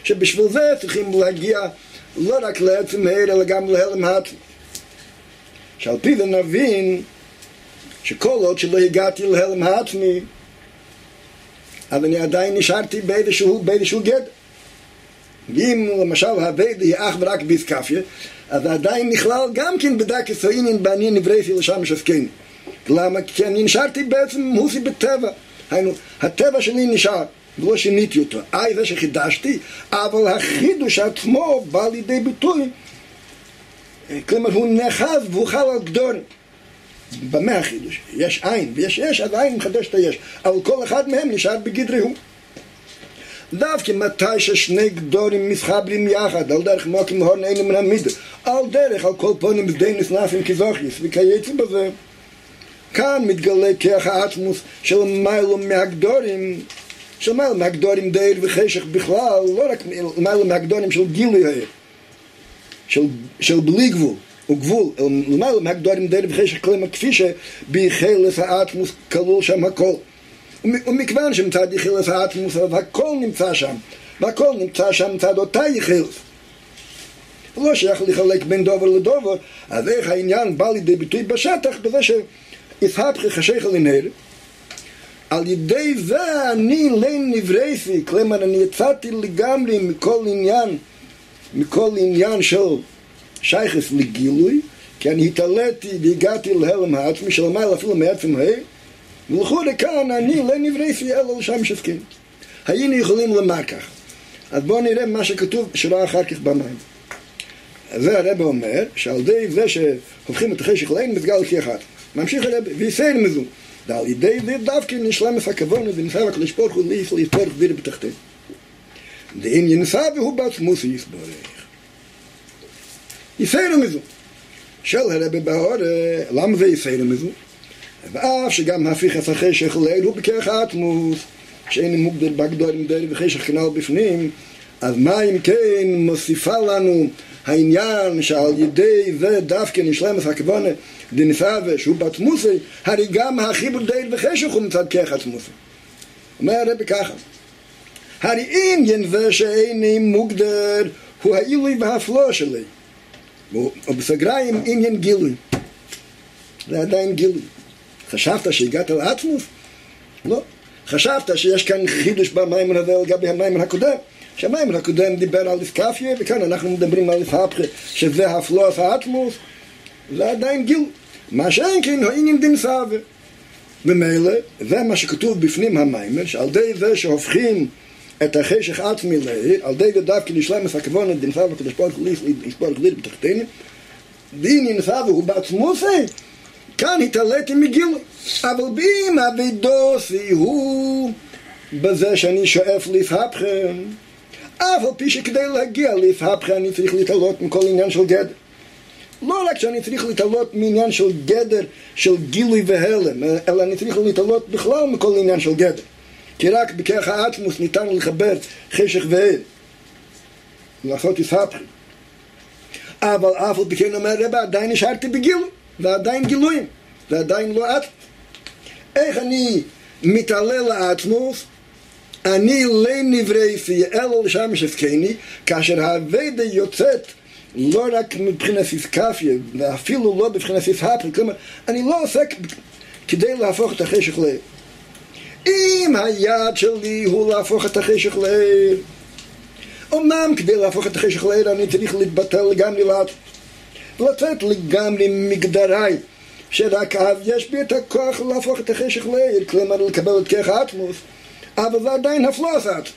[SPEAKER 1] שבשביל זה צריכים להגיע לא רק לעצם העיר אלא גם להלם העצמי. שעל פי זה נבין שכל עוד שלא הגעתי להלם העצמי, אז אני עדיין נשארתי באיזשהו גדר. ואם למשל הווידה היא אך ורק ביסקפיה, אז עדיין נכלל גם כן בדקס העניין באני נברייתי לשמש עסקני. למה? כי אני נשארתי בעצם מוסי בטבע. היינו, הטבע שלי נשאר, ולא שיניתי אותו. זה שחידשתי, אבל החידוש עצמו בא לידי ביטוי. כלומר, הוא נחז והוא חל על גדורים. במה החידוש? יש עין ויש יש, אז העין מחדש את היש. אבל כל אחד מהם נשאר בגדרי הוא. דווקא מתי ששני גדורים מתחברים יחד, על דרך מוקים הורן אינו מן המידה, על דרך, על כל פונים די נסנפים כזוכיס, וכייצא בזה. כאן מתגלה כוח העצמוס של מיילו מהגדורים, של מיילו מהגדורים די וחשך בכלל, לא רק מיילו מהגדורים של גילוי העיר, של בלי גבול. וגבול, מיילו מהגדורים די וחשך כלומר כפי שבחילס העצמוס כלול שם הכל. ומכיוון שמצד יחילס העצמוס, אז הכל נמצא שם, והכל נמצא שם מצד אותה יחילס. לא שייך לחלק בין דובר לדובר, אז איך העניין בא לידי ביטוי בשטח, בזה שיסהפכי חשך לנהל, על ידי זה אני לין נברייתי, כלומר אני יצאתי לגמרי מכל עניין של שייכס לגילוי, כי אני התעליתי והגעתי להלם העצמי, שלמעלה אפילו מעצם העיר, ולכו לכאן אני לא נברייתי אלא לשם שסכים. היינו יכולים לומר כך. אז בואו נראה מה שכתוב שורה אחר כך במים. זה הרב אומר שעל ידי זה שהופכים את החשך לעין מסגל כאחד. ממשיך הרב ויסיינו מזו. ועל ידי זה דווקא נשלם את הכוונה ונשאר הקדוש ברוך הוא להספורך דביר בתחתינו. דאם ינסה והוא בעצמו שיסבורך. יסיינו מזו. של הרב באור, למה זה יסיינו מזו? ואף שגם הפיך את החשך לעין הוא בכרך העצמוס, שאין מוגדר בגדורים דרי וחשך כנעל בפנים, אז מה אם כן מוסיפה לנו העניין שעל ידי זה דווקא נשלם את הכוונה דנסאווה שהוא בעצמוסי, הרי גם החיבור דרי וחשך הוא מצד כרך עצמוסי. אומר הרב ככה, הרי עניין זה שאיני מוגדר הוא העילוי והפלוא שלי, ובסגריים עניין גילוי. זה עדיין גילוי. חשבת שהגעת לעצמוס? לא. חשבת שיש כאן חידוש במיימר הזה לגבי המיימר הקודם, שהמיימר הקודם דיבר על איסקפיה, וכאן אנחנו מדברים על איסהפכה, שזה הפלוס העצמוס, זה עדיין גילוי. מה שאין כן הוא עניין דנסאווה. ומילא, זה מה שכתוב בפנים המיימר, שעל די זה שהופכים את החשך עצמי לעיר, על די זה דווקא נשלם את הכוונה דנסאווה הקדוש ברוך הוא להספורך דביר בתחתינו, ועניין דנסאווה הוא בעצמוסי, כאן התעליתי מגילוי. אבל אם הבידוסי הוא בזה שאני שואף להסהפכם, אף על פי שכדי להגיע להסהפכם אני צריך להתעלות מכל עניין של גדר. לא רק שאני צריך להתעלות מעניין של גדר של גילוי והלם, אלא אני צריך להתעלות בכלל מכל עניין של גדר. כי רק בכרך העצמוס ניתן לחבר חשך והל, לעשות הסהפכם. אבל אף על פי כן אומר רבה, עדיין נשארתי בגילוי, ועדיין גילויים, ועדיין לא עצמוס. איך אני מתעלה לעצמוס? אני לא נברייתי אלא לשמש עסקני, כאשר הווידה יוצאת לא רק מבחינת איסקפיה, ואפילו לא מבחינת איסהפכה, כלומר, אני לא עוסק כדי להפוך את החשך לעיר. אם היד שלי הוא להפוך את החשך לעיר, אמנם כדי להפוך את החשך לעיר אני צריך להתבטל לגמרי לעצמוס, לצאת לגמרי מגדריי, שרק אז יש בי את הכוח להפוך את החשך לעיר, כלומר לקבל את כרך העצמוס, אבל זה עדיין הפלוס העצמוס.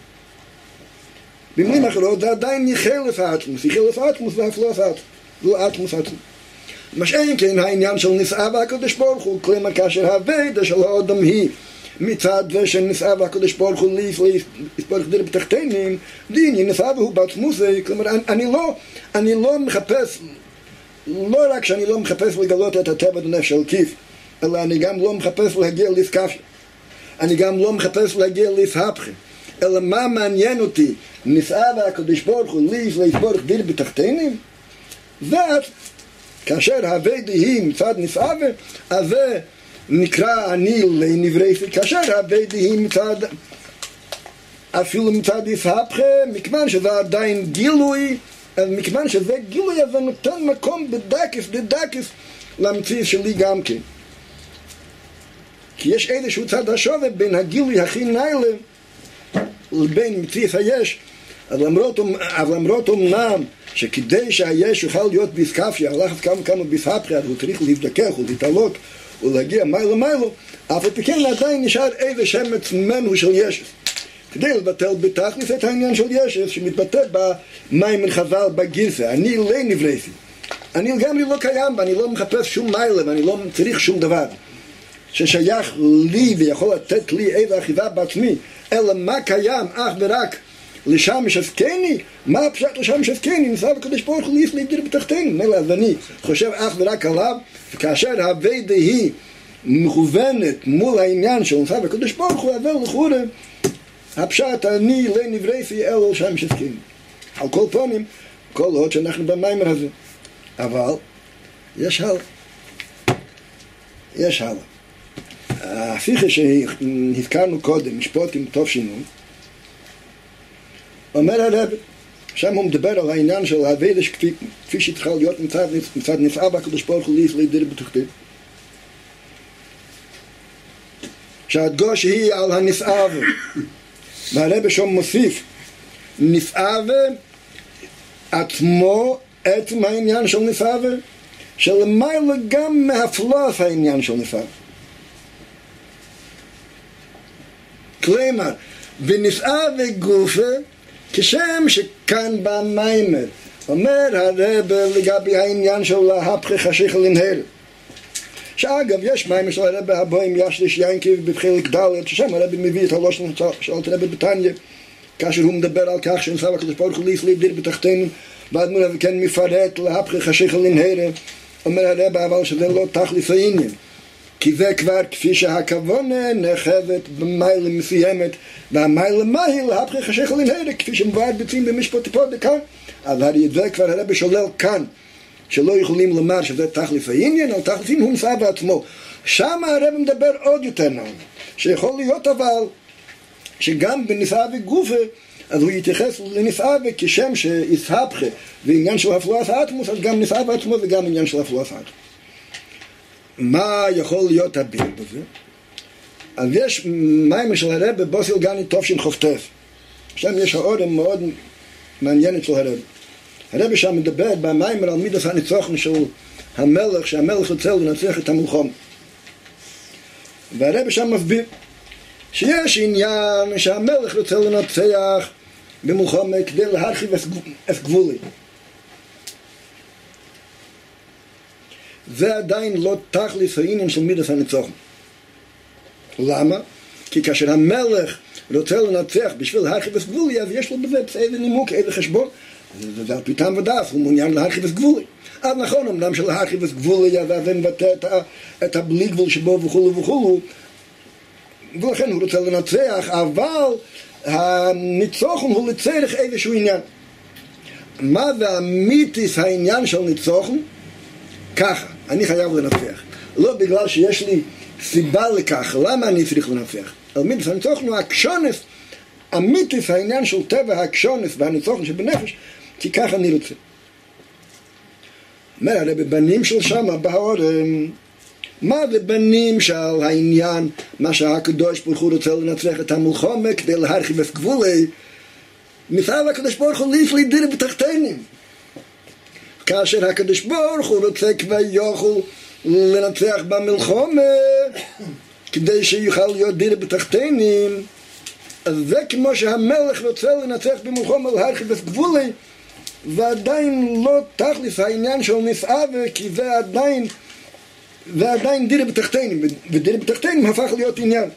[SPEAKER 1] במילים אחרות זה עדיין יחילס העצמוס, יחילס העצמוס והפלוס העצמוס, לא עצמוס עצמוס. מה שאין כן העניין של נסעה והקדוש ברוך הוא, כלומר כאשר הווידה של האדם היא מצד זה שנסעה והקדוש ברוך הוא להספורך דביר בתחתינו, דין נסעה והוא בעצמוס, כלומר אני לא מחפש, לא רק שאני לא מחפש לגלות את הטבע דנפש של כיף, אלא אני גם לא מחפש להגיע לאיסקפיה, אני גם לא מחפש להגיע לאיסהפכה, אלא מה מעניין אותי, נסעה והקדוש ברוך הוא להספורך דביר בתחתינו, ואז כאשר הווידה היא מצד נסעה, אז זה נקרא אני לנברייתי, כאשר הווידה היא מצד אפילו מצד יסהפכה, מכיוון שזה עדיין גילוי, אז מכיוון שזה גילוי, אז זה נותן מקום בדקס למציאות שלי גם כן. כי יש איזשהו צד השווה בין הגילוי הכי נעלה לבין מציאות היש. אז למרות אמנם שכדי שהיש יוכל להיות ביסקפיה, הלחץ כמה ביסהפכה, הוא צריך להזדכך ולהתעלות ולהגיע מיילו, אף פכן עדיין נשאר איזה שמץ ממנו של ישס. כדי לבטל בתכלס את העניין של ישס שמתבטא במים חז"ל בגרסה. אני לא נבראתי, אני לגמרי לא קיים ואני לא מחפש שום מיילה ואני לא צריך שום דבר ששייך לי ויכול לתת לי איזה אחיזה בעצמי, אלא מה קיים אך ורק לשם משסקני. מה הפשט לשם משסקני? נסב הקדוש ברוך הוא להסלידיר בתחתינו. אז אני חושב אך ורק עליו, וכאשר הווידה היא מכוונת מול העניין של נסב הקדוש ברוך הוא, אבל לכאורה הפשט אני לא נבראתי אלא לשם משסקני. על כל פנים, כל עוד שאנחנו במיימר הזה, אבל יש הלאה. השיחה שהזכרנו קודם, משפוטים טוב שינו, אומר הרב, שם הוא מדבר על העניין של הווידש כפי שצריכה להיות מצד נסעב הקדוש ברוך הוא להסלידיר בתחתית. שהדגוש היא על הנסעב, והרב שם מוסיף, נסעב עצמו, עצם העניין של נסעב, שלמעלה גם מהפלוס העניין של נסעב. כלומר, בנסעב וגופה, כשם שכאן במיימר אומר הרב לגבי העניין של להפכה חשיך לנהל, שאגב יש מיימר של הרב הבוים ישליש ינקי בבחילק ד' ששם הרב מביא את הלושן של הרב בתניא כאשר הוא מדבר על כך שנסב הקדוש ברוך הוא להסלידיר בתחתינו, ואדמו"ר כן מפרט להפכה חשיך לנהל. אומר הרב אבל שזה לא תכלס העניין, כי זה כבר כפי שהכוונה נחבת במיילה מסוימת, והמיילה מהי להפכה חשיך לנהל, כפי שמבואר ביצים במשפט פה דקאן. אז הרי זה כבר הרב שולל כאן, שלא יכולים לומר שזה תכלס העניין, אבל תכלס העניין הוא נסעב בעצמו. שם הרב מדבר עוד יותר נעם, שיכול להיות אבל שגם בנסעב וגופה, אז הוא יתייחס לנסעב כשם שיסהפכה ועניין של הפלוס האטמוס, אז גם נסעב בעצמו וגם עניין של הפלוס האטמוס. מה יכול להיות הביל בזה? אז יש מיימר של הרב בבוסיל גני תופשין חופטף, שם יש האורם מאוד מעניין אצל הרב. הרב שם מדבר במיימר על מידס הניצוחן של המלך, שהמלך רוצה לנצח את המלחום, והרב שם מסביר שיש עניין שהמלך רוצה לנצח במלחום כדי להרחיב את גבולי. זה עדיין לא תכלס העניין של מידס הניצוחן. למה? כי כאשר המלך רוצה לנצח בשביל להרחיב את גבולי, אז יש לו בזה איזה נימוק, איזה חשבון, זה על פי טעם ודעת, הוא מעוניין להרחיב את גבולי. אז נכון, אמנם של להרחיב את גבולי, אז זה מבטא את הבלי גבול שבו וכולו, ולכן הוא רוצה לנצח, אבל הניצוחן הוא לצריך איזשהו עניין. מה זה אמיתיס העניין של ניצוחן? ככה, אני חייב לנצח. לא בגלל שיש לי סיבה לכך, למה אני צריך לנצח? אמיתיס הניצוחן הוא הקשונס, אמיתיס העניין של טבע הקשונס והניצוחן שבנפש, כי ככה אני רוצה. אומר, הרי בבנים של שמה בהורם, מה זה בנים של העניין, מה שהקדוש ברוך הוא רוצה לנצח את המלחמה כדי להרחיב את גבולי, מצד הקדוש ברוך הוא להסלידיר בתחתינים. כאשר הקדוש ברוך הוא רוצה כבר יוכל לנצח במלחמה כדי שיוכל להיות דיר בתחתינים, אז זה כמו שהמלך רוצה לנצח במלחמה להרחיב את גבולי, ועדיין לא תכלס העניין של נסעב, כי זה עדיין דיר בתחתינים, ודיר בתחתינים הפך להיות עניין.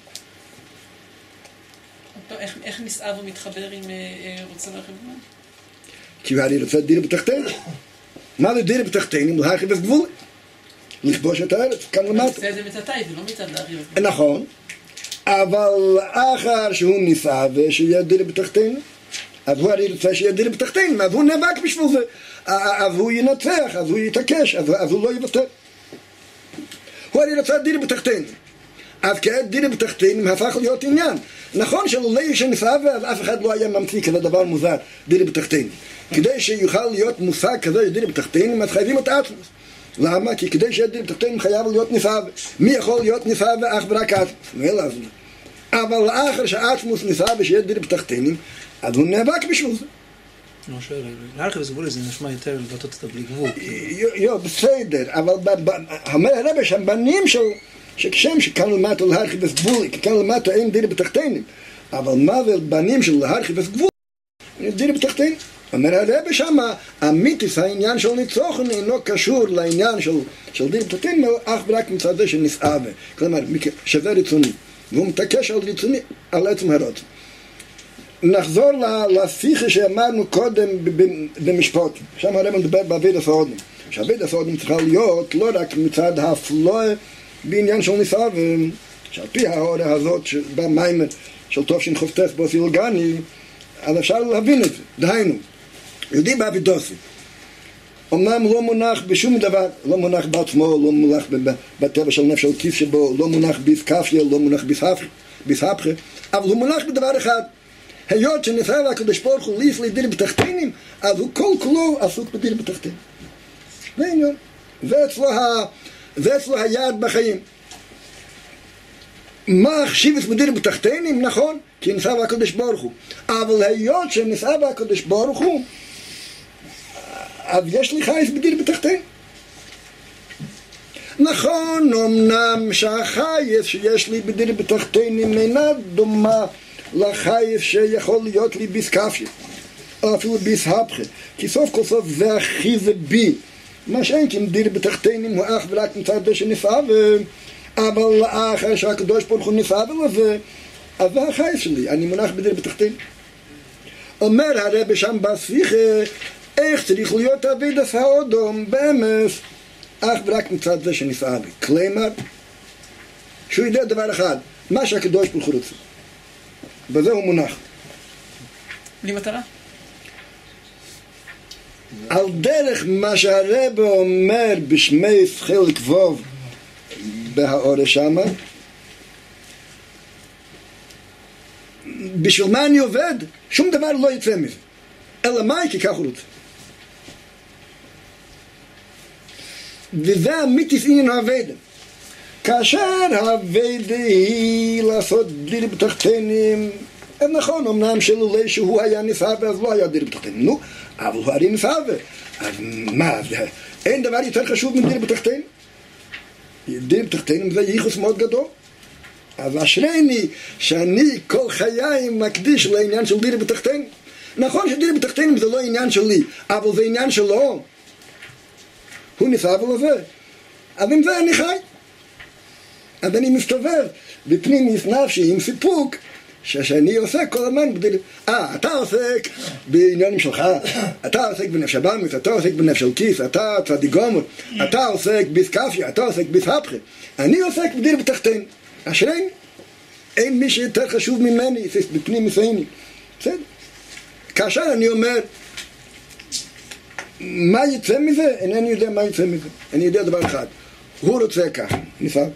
[SPEAKER 4] איך נסעב ומתחבר עם רוצה להרחיב גבול?
[SPEAKER 1] כי אני רוצה דיר בתחתינים. מה זה דיר בתחתינים? להרחיב את גבול, לכבוש את הארץ, כאן למטה.
[SPEAKER 4] זה מצאתי, זה לא מצד להרחיב.
[SPEAKER 1] נכון, אבל אחר שהוא נסעב שיהיה דיר בתחתינים, אז הוא הרי רוצה שיהיה דיר בתחתינים, אז הוא נאבק בשביל זה, אז הוא ינצח, אז הוא יתעקש, אז הוא לא יוותר. הוא הרי רצה דיר בתחתינים, אז כעת דירה בתחתינים הפך להיות עניין. נכון שלולא יש נפאב, אז אף אחד לא היה ממציא כזה דבר מוזר, דירה בתחתינים. כדי שיוכל להיות מושג כזה דירה בתחתינים, אז חייבים את עצמוס. למה? כי כדי שיהיה דירה בתחתינים חייב להיות נפאב. מי יכול להיות נפאב אך ורק עצמוס? אבל לאחר שעצמוס נפאב ושיהיה דירה בתחתינים, אז הוא נאבק בשביל זה.
[SPEAKER 2] לא שואל, להרחיב וגבול זה נשמע יותר לבטאות את הבלי גבול.
[SPEAKER 1] בסדר, אבל אומר הרבה שהבנים שכשם שכאן למטה להרחיב וגבול, כי כאן למטה אין דירה בתחתינים, אבל מה זה בנים של להרחיב וגבול? דירה בתחתינים. אומר הרבה שמה, אמיתיס העניין של ניצוחן אינו קשור לעניין של דירה בתחתינים, אך ורק מצד זה של נסעבה. כלומר, שווה רצוני. והוא מתעקש על רצוני, על עצם הרצון. נחזור לשיחה שאמרנו קודם במשפט. שם הרב מדבר בעבודת האודם. שעבודת האודם צריכה להיות לא רק מצד הפלואה בעניין של ניסה, שעל פי ההוראה הזאת במיימר של תופשין חופטס באוסילגני, אז אפשר להבין את זה. דהיינו, יהודי בעבודתו, אמנם לא מונח בשום דבר, לא מונח בעצמו, לא מונח בטבע של נפש של כיס שבו, לא מונח ביסקפיה, לא מונח ביסהפכה, אבל הוא מונח בדבר אחד. היות שנפעל הקדוש ברוך הוא ליס לדירה בתחתינים, אז הוא כל כולו עסוק בדירה בתחתינים. זה עניין. זה אצלו היעד בחיים. מה החשיבות בדירה בתחתינים? נכון, כי נפעל הקדוש ברוך הוא. אבל היות שנפעל הקדוש ברוך הוא, אז יש לי חייס בדירה בתחתינים. נכון, אמנם שהחייס שיש לי בדירה בתחתינים אינה דומה לחייס שיכול להיות לי ביסקפיה, או אפילו ביסהפכה, כי סוף כל סוף זה הכי זה בי. מה שאין כי דירה בתחתינים הוא אך ורק מצד זה שנפעל, אבל לאחר שהקדוש ברוך הוא נפעל לזה, אז זה החייס שלי, אני מונח בדירה בתחתינים. אומר הרב שם בשיחה, איך צריך להיות עבודת האודם באמת, אך ורק מצד זה שנפעל. כלומר, שהוא יודע דבר אחד, מה שהקדוש ברוך הוא רוצה. בזה הוא מונח.
[SPEAKER 4] בלי מטרה?
[SPEAKER 1] על דרך מה שהרב אומר בשמי חלק ווב בהאורה שמה, בשביל מה אני עובד? שום דבר לא יצא מזה. אלא מה? כי כך הוא רוצה. וזה אמיתיס עניין העבודה. כאשר העבודה היא לעשות דירה בתחתינים, אז נכון, אמנם שלולא שהוא היה נפעל אז לא היה דירה בתחתינים. נו, אבל הוא הרי נפעל. אז מה, אין דבר יותר חשוב מדירה בתחתינים? דירה בתחתינים זה ייחוס מאוד גדול. אז אשריני שאני כל חיי מקדיש לעניין של דירה בתחתינים. נכון שדירה בתחתינים זה לא עניין שלי, אבל זה עניין שלו. הוא נפעל לזה. אז עם זה אני חי. אז אני מסתובב בפנימיס נפשי עם סיפוק שאני עוסק כל הזמן בדירה. אתה עוסק בעניינים שלך, אתה עוסק בנפש הבאמית, אתה עוסק בנפש של כיס, אתה צדיק גומר, אתה עוסק ביסקפיה, אתה עוסק ביסהפכה. אני עוסק בדירה בתחתינים. אשריני. אין מי שיותר חשוב ממני בפנימיס עיני. בסדר. כאשר אני אומר מה יצא מזה? אינני יודע מה יצא מזה. אני יודע דבר אחד. הוא רוצה כך. נפעל.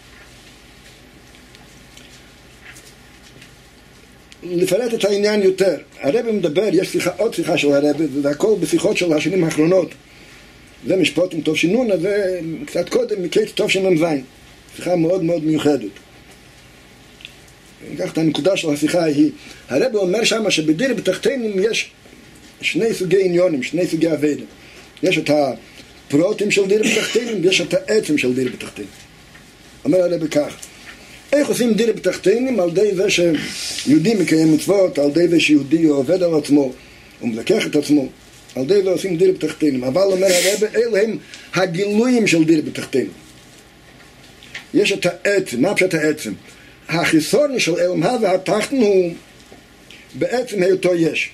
[SPEAKER 1] לפרט את העניין יותר. הרב מדבר, יש עוד שיחה של הרב, וזה הכל בשיחות של השנים האחרונות. זה משפט עם טוב שינונה, וקצת קודם מקץ טוב שנמזין. שיחה מאוד מאוד מיוחדת. ניקח את הנקודה של השיחה ההיא. הרב אומר שמה שבדירה בתחתינים יש שני סוגי עניונים, שני סוגי עבודה. יש את הפרוטים של דירה בתחתינים, ויש את העצם של דירה בתחתינים. אומר הרב כך, איך עושים דירה בתחתינים? על ידי זה שיהודי מקיים מצוות, על ידי זה שיהודי עובד על עצמו, הוא מלקח את עצמו, על ידי זה עושים דירה בתחתינים. אבל אומר הרב, אלה הם הגילויים של דירה בתחתינים. יש את העצם, מה פשוט העצם? החיסון של אלמא והתחתן הוא בעצם היותו יש.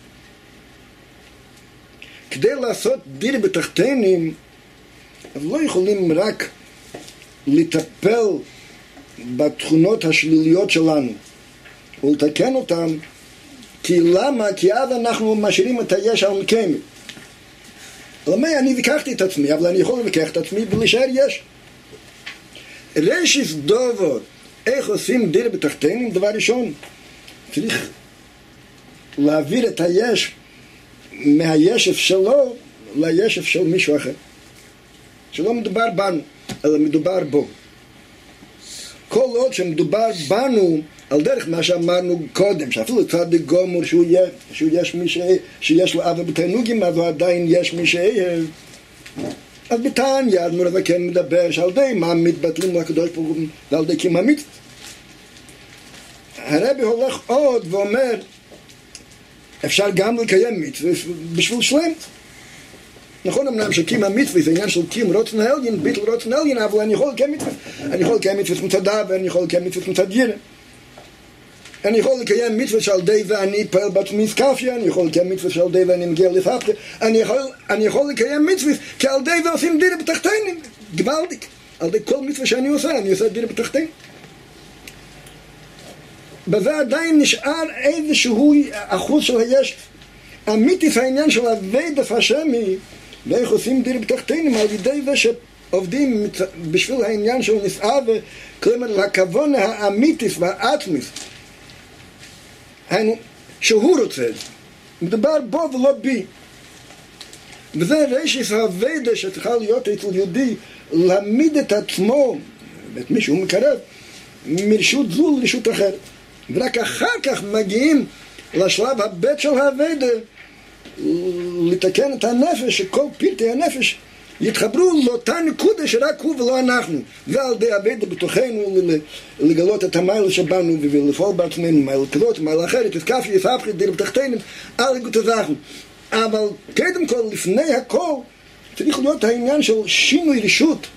[SPEAKER 1] כדי לעשות דירה בתחתינים, אז לא יכולים רק לטפל בתכונות השליליות שלנו ולתקן אותן, כי למה? כי אז אנחנו משאירים את היש על מקיימת. למה? אני ויקחתי את עצמי, אבל אני יכול לבקח את עצמי ולהישאר יש. רשיס דובר איך עושים דיר בתחתינים? דבר ראשון, צריך להעביר את היש מהישף שלו לישף של מישהו אחר. שלא מדובר בנו, אלא מדובר בו. כל עוד שמדובר בנו, על דרך מה שאמרנו קודם, שאפילו צדיק גומר שהוא יש מי שיש לו אב בתענוגים, אז הוא עדיין יש מי שאהב. אז בתניא אדמו"ר הזקן מדבר שעל די מה מתבטלים לקדוש ברוך הוא ועל די קיום המצוות. הרבי הולך עוד ואומר, אפשר גם לקיים מצוות בשביל שלמות. נכון, אמנם שקיום המצוות זה עניין של קיום רוצן העליון, ביטל רוצן העליון, אבל אני יכול לקיים מצוות. אני יכול לקיים מצוות מצד אב, ואני יכול לקיים מצוות מצד ירא. אני יכול לקיים מצוות שעל די ואני פועל בעצמי איסקפיה, אני יכול לקיים מצוות שעל די ואני מגיע לסבתא, אני יכול לקיים מצוות כי על די ועושים דיר בתחתינים, גוואלדיק. על די כל מצוות שאני עושה, אני עושה דיר בתחתינים. בזה עדיין נשאר איזשהו אחוז של היש. אמיתיס העניין של עבודת השם היא, ואיך עושים דיר בתחתינים על ידי זה שעובדים בשביל העניין של נסעה, כלומר הכוון האמיתיס והעצמיס, שהוא רוצה, מדבר בו ולא בי. וזה רשת העבודה שצריכה להיות אצל יהודי, להעמיד את עצמו, את מי שהוא מקרב, מרשות זו לרשות אחרת. ורק אחר כך מגיעים לשלב הבית של העבודה, לתקן את הנפש, שכל פרטי הנפש יתחברו לאותה נקודה שרק הוא ולא אנחנו. ועל די עבודה בתוכנו לגלות את המייל שבנו ולפעול בעצמנו, מייל כזאת, מייל אחרת, הסקפי, יספחי, דיר בתחתינים, על הגות הזכנו. אבל קודם כל, לפני הכל, צריך להיות העניין של שינוי רשות,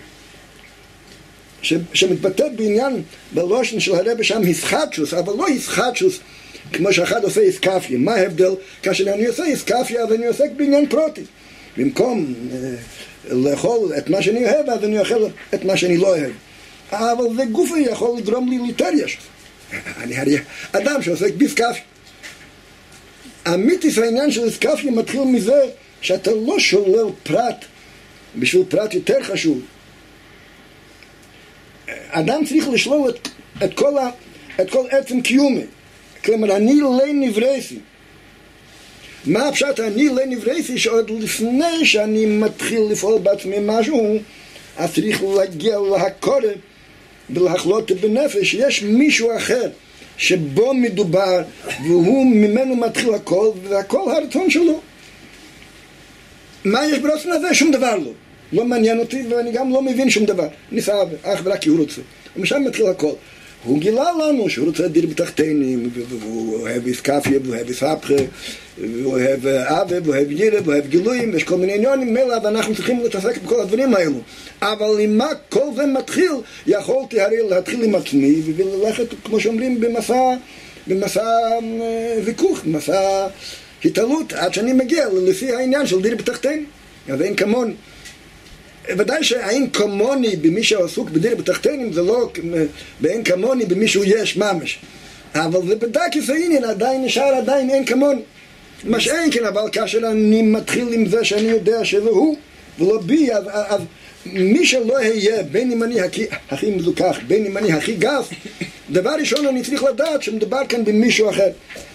[SPEAKER 1] שמתבטא בעניין בלושן של הרבי שם הסחדשוס, אבל לא הסחדשוס כמו שאחד עושה איסקפיה. מה ההבדל? כאשר אני עושה איסקפיה אז אני עוסק בעניין פרוטי. במקום לאכול את מה שאני אוהב אז אני אוכל את מה שאני לא אוהב. אבל זה גופי יכול לגרום לי ליותר ישס. אני הרי אדם שעוסק באיסקפיה. אמיתיס העניין של איסקפיה מתחיל מזה שאתה לא שולל פרט בשביל פרט יותר חשוב. אדם צריך לשלול את כל עצם קיומי. כלומר, אני לא נברייסי. מה הפשט? אני לא נברייסי שעוד לפני שאני מתחיל לפעול בעצמי משהו, אז צריך להגיע להקורא ולהחלות בנפש. יש מישהו אחר שבו מדובר, והוא ממנו מתחיל הכל, והכל הרצון שלו. מה יש ברצון הזה? שום דבר לא. לא מעניין אותי ואני גם לא מבין שום דבר. ניסה אך ורק כי הוא רוצה. ומשם מתחיל הכל. הוא גילה לנו שהוא רוצה דיר בתחתינים, והוא אוהב איסקפיה, והוא אוהב איסהפכה, והוא אוהב אבא, והוא אוהב ירא, והוא אוהב גילויים, ויש כל מיני עניונים מלא, ואנחנו צריכים להתעסק בכל הדברים האלו. אבל אם מה כל זה מתחיל, יכולתי הרי להתחיל עם עצמי, וללכת, כמו שאומרים, במסע ויכוח, במסע התעלות, עד שאני מגיע לפי העניין של דיר בתחתינים. אז אין כמוני. ודאי שאין כמוני במי שעסוק בדיר בתחתינים, זה לא באין כמוני במי שהוא יש ממש. אבל זה בדקס העניין עדיין נשאר עדיין אין כמוני. מה שאין כן, אבל כאשר אני מתחיל עם זה שאני יודע שזה הוא ולא בי, אז מי שלא יהיה, בין אם אני הכי מזוכח, בין אם אני הכי גס, דבר ראשון אני צריך לדעת שמדובר כאן במישהו אחר.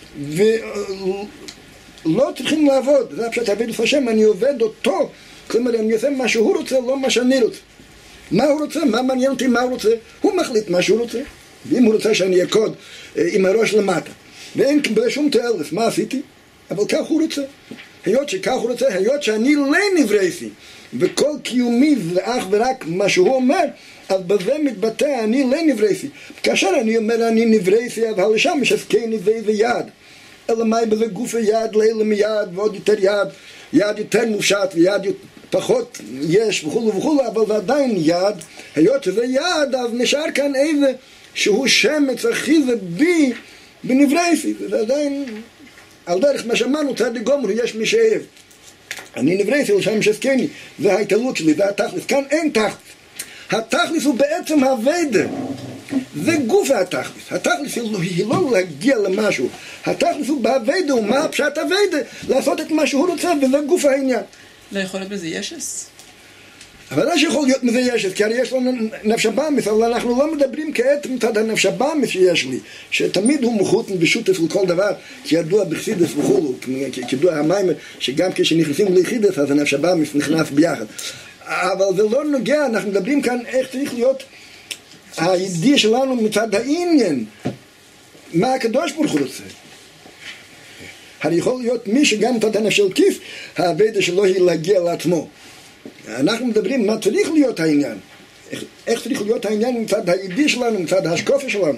[SPEAKER 1] ולא צריכים לעבוד, זה פשוט עבודת השם, אני עובד אותו. כלומר, אני עושה מה שהוא רוצה, לא מה שאני רוצה. מה הוא רוצה? מה מעניין אותי? מה הוא רוצה? הוא מחליט מה שהוא רוצה. ואם הוא רוצה שאני אקוד עם הראש למטה, ואין בשום תועלת, מה עשיתי? אבל כך הוא רוצה. היות שכך הוא רוצה, היות שאני לא נברייסי, וכל קיומי זה אך ורק מה שהוא אומר, אז בזה מתבטא אני לא נברייסי. כאשר אני אומר אני נברייסי, אבל לשם יש עסקני זה יד. אלא מה בזה גוף היד, לילה מיד, ועוד יותר יד יותר מופשט, ויד פחות יש וכו', אבל זה עדיין יד. היות שזה יד, אז נשאר כאן איזה שהוא שמץ אחיזה בי בנברייסי. זה עדיין על דרך מה שאמרנו, צדיק גומר, יש מי שאהב. אני נברייסי לשם שעסקני, זה ההתעלות שלי, זה התכלס. כאן אין תכלס. התכלס הוא בעצם העבודה. זה גוף התכלס. התכלס היא לא להגיע למשהו. התכלס הוא בעבודה, הוא מה פשט העבודה, לעשות את מה שהוא רוצה, וזה גוף העניין.
[SPEAKER 4] לא יכול להיות בזה ישס?
[SPEAKER 1] אבל לא שיכול להיות מזה יש, כי הרי יש לנו נפש הבאמיס, אבל אנחנו לא מדברים כעת מצד הנפש הבאמיס שיש לי, שתמיד הוא מחותן ושותף לכל דבר, שידוע בחסידס וכולו, כידוע המים, שגם כשנכנסים ליחידס, אז הנפש הבאמיס נכנס ביחד. אבל זה לא נוגע, אנחנו מדברים כאן איך צריך להיות הידיעה שלנו מצד העניין, מה הקדוש ברוך הוא רוצה. הרי יכול להיות מי שגם מצד הנפש של כיס, העבודה שלו היא להגיע לעצמו. אנחנו מדברים מה צריך להיות העניין, איך צריך להיות העניין מצד הידיעה שלנו, מצד ההשקפה שלנו.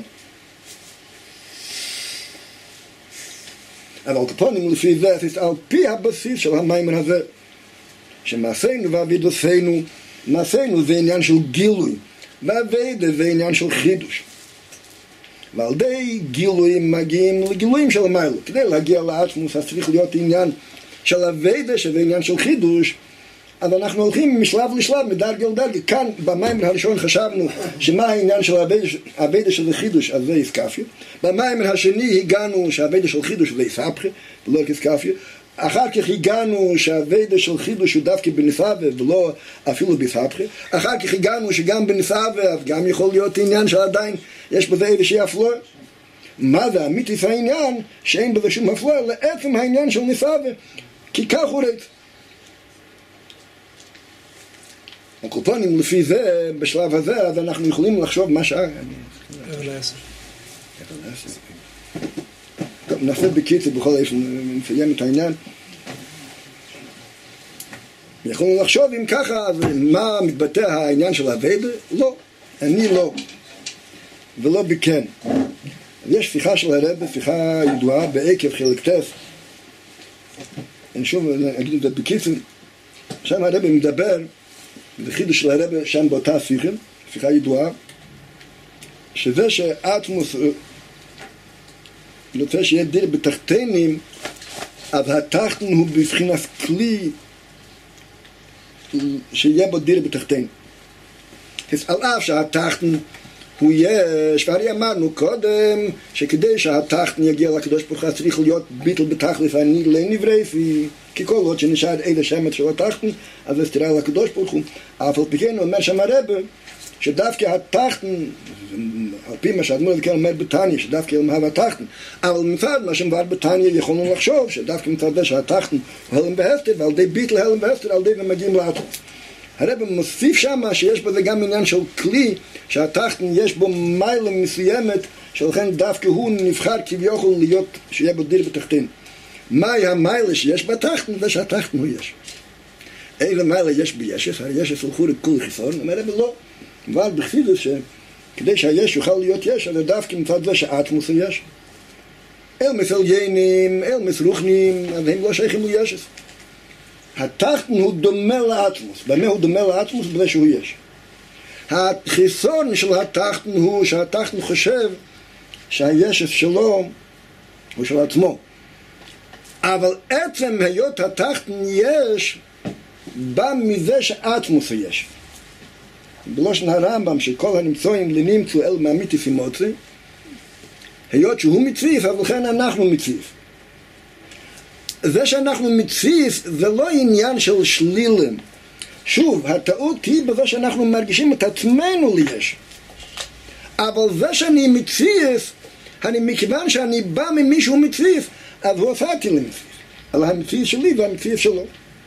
[SPEAKER 1] אבל כפונים לפי זה, על פי הבסיס של המיימר הזה, שמעשינו ועבודתנו, מעשינו זה עניין של גילוי, והעבודה זה עניין של חידוש. ועל ידי גילויים מגיעים לגילויים של המיילו. כדי להגיע לעצמוס, אז צריך להיות עניין של עבודה, שזה עניין של חידוש, אז אנחנו הולכים משלב לשלב, מדרגה לדרגה. כאן במיימר הראשון חשבנו שמה העניין של העבודה של חידוש, אז זה איסקפיה. במיימר השני הגענו שהעבודה של חידוש זה איסהפכה, ולא איסקפיה. אחר כך הגענו שהעבודה של חידוש הוא דווקא בנסווה ולא אפילו באיסהפכה. אחר כך הגענו שגם בנסווה אז גם יכול להיות עניין שעדיין יש בזה איזושהי אפליה. מה זה אמיתיס העניין? שאין בזה שום אפליה, לעצם העניין של נסווה, כי כך הוא רץ. הקופונים לפי זה, בשלב הזה, אז אנחנו יכולים לחשוב מה שעה. טוב, נעשה בקיצור בכל איפה נסיים את העניין. יכולנו לחשוב אם ככה, אז מה מתבטא העניין של העבודה? לא, אני לא, ולא בכן. יש שיחה של הרב, שיחה ידועה בעקב חלק טף. אני שוב אגיד את זה בקיצור. שם הרב מדבר, בחידוש של הרב שם באותה שיחה ידועה, שזה שאטמוס רוצה שיהיה דיר בתחתינים, אז התחתן הוא בבחינת כלי שיהיה בו דיר בתחתינים. על אף שהתחתן הוא יש, והרי אמרנו קודם שכדי שהתחתן יגיע לקדוש ברוך הוא צריך להיות ביטל בתכלס אני לנברא, כי כל עוד שנשאר איזה שמץ של התחתן אז זה סתירה לקדוש ברוך הוא. אף על פי כן אומר שם הרב שדווקא התחתן, על פי מה שהאדמו"ר הזקן אומר בתניא, שדווקא אלמהב התחתן, אבל מצד מה שמבאר בתניא יכולנו לחשוב שדווקא מצד זה שהתחתן הוא הלם בהסתר, ועל די ביטל הלם בהסתר, על די ומגיעים לעצמוס. הרב מוסיף שם שיש בזה גם עניין של כלי, שהתחתן יש בו מיילה מסוימת, שלכן דווקא הוא נבחר כביכול להיות, שיהיה בו דיר בתחתין. מהי המיילה שיש בתחתן? זה שהתחתן הוא יש. איזה מיילה יש בישס? הרי ישס הולכו לכול חיסון, אומר הרב לא. אבל בחסידות שכדי שהיש יוכל להיות יש, אז דווקא מצד זה שהאטמוס הוא יש. אל מסליינים, אל מסרוחנים, אז הם לא שייכים לישס. התחתן הוא דומה לאטמוס. במה הוא דומה לאטמוס? בזה שהוא יש. החיסון של התחתן הוא שהתחתן חושב שהישס שלו הוא של עצמו. אבל עצם היות התחתן יש בא מזה שאטמוס הוא יש. בלושן הרמב"ם שכל הנמצואים לנמצאו אל מאמיתיס אימוצי, היות שהוא מציף, אבל לכן אנחנו מציף. זה שאנחנו מציף זה לא עניין של שלילים. שוב, הטעות היא בזה שאנחנו מרגישים את עצמנו ליש. אבל זה שאני מציף, מכיוון שאני בא ממישהו מציף, אז הוא עשיתי למציף. על המציף שלי והמציף שלו.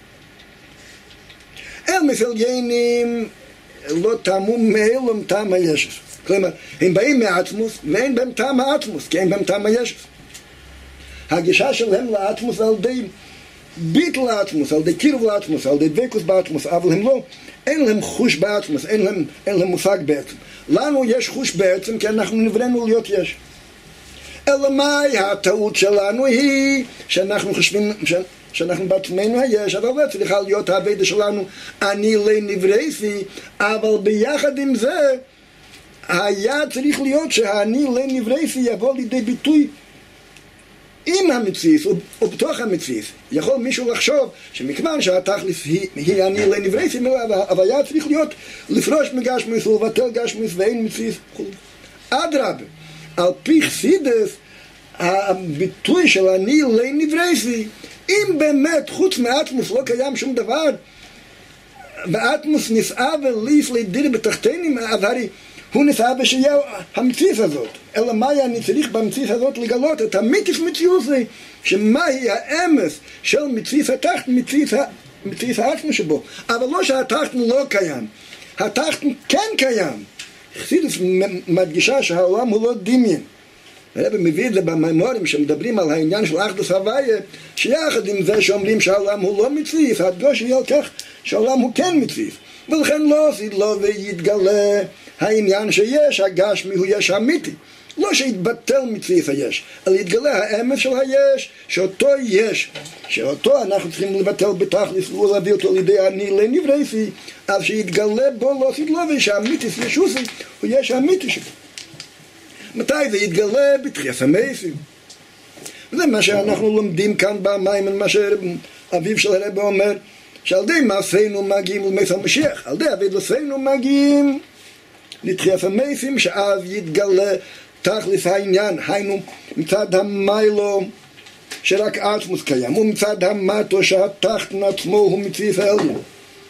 [SPEAKER 1] אל מסליינים לא טעמו מאלום טעם הישס. כלומר, הם באים מעצמוס ואין בהם טעם העצמוס, כי אין בהם טעם הישס. הגישה שלהם לעצמוס על די ביטל לעצמוס, על די קירוב לעצמוס, על די דבקוס בעצמוס, אבל הם לא, אין להם חוש בעצמוס, אין להם מושג בעצם. לנו יש חוש בעצם כי אנחנו נבראנו להיות יש. אלא מהי הטעות שלנו היא שאנחנו חושבים שאנחנו בעצמנו היש, אבל זה צריכה להיות העבודה שלנו אני לנברייסי, אבל ביחד עם זה היה צריך להיות שהאני לנברייסי יבוא לידי ביטוי עם המציף או בתוך המציף. יכול מישהו לחשוב שמכיוון שהתכלס היא אני לנברייסי, אבל היה צריך להיות לפרוש מגשמיס ולבטל גשמיס ואין מציף. אדרבה, על פי חסידס הביטוי של אני לנברייסי, אם באמת חוץ מעצמוס לא קיים שום דבר, ואטמוס נסעה וליף לדיר בתחתינים, אז הרי הוא נסעה ושיהיה המציאות הזאת. אלא מה אני צריך במציאות הזאת לגלות? את המיתיס מציאות זה, שמהי האמס של מציאות התחתן, מציאות העצמו שבו. אבל לא שהתחתן לא קיים. התחתן כן קיים. חסידות מדגישה שהעולם הוא לא דמיין. הרב מביא את זה במימורים שמדברים על העניין של אחדות הוויה, שיחד עם זה שאומרים שהעולם הוא לא מציאות, הדגוש יהיה על כך שהעולם הוא כן מציאות. ולכן לא עשית לו ויתגלה העניין שיש, הגשמי הוא יש אמיתי. לא שיתבטל מציאות היש, אלא יתגלה האמת של היש, שאותו יש, שאותו אנחנו צריכים לבטל בתכלס, ולהביא אותו לידי אני לנברייסי, אז שיתגלה בו לא עשית לו, ושהאמיתיס ישוסי, הוא יש האמיתי שלו. מתי זה יתגלה? בתחיית המייסים. וזה מה שאנחנו לומדים כאן במים, מה שאביו של הרב אומר, שעל די מעשינו מגיעים למייס המשיח, על די עבודתנו מגיעים לתחיית המייסים, שאז יתגלה תכלס העניין, היינו מצד המיילו שרק עצמוס קיים, ומצד המטו שהתחתן עצמו הוא מציאות העליון.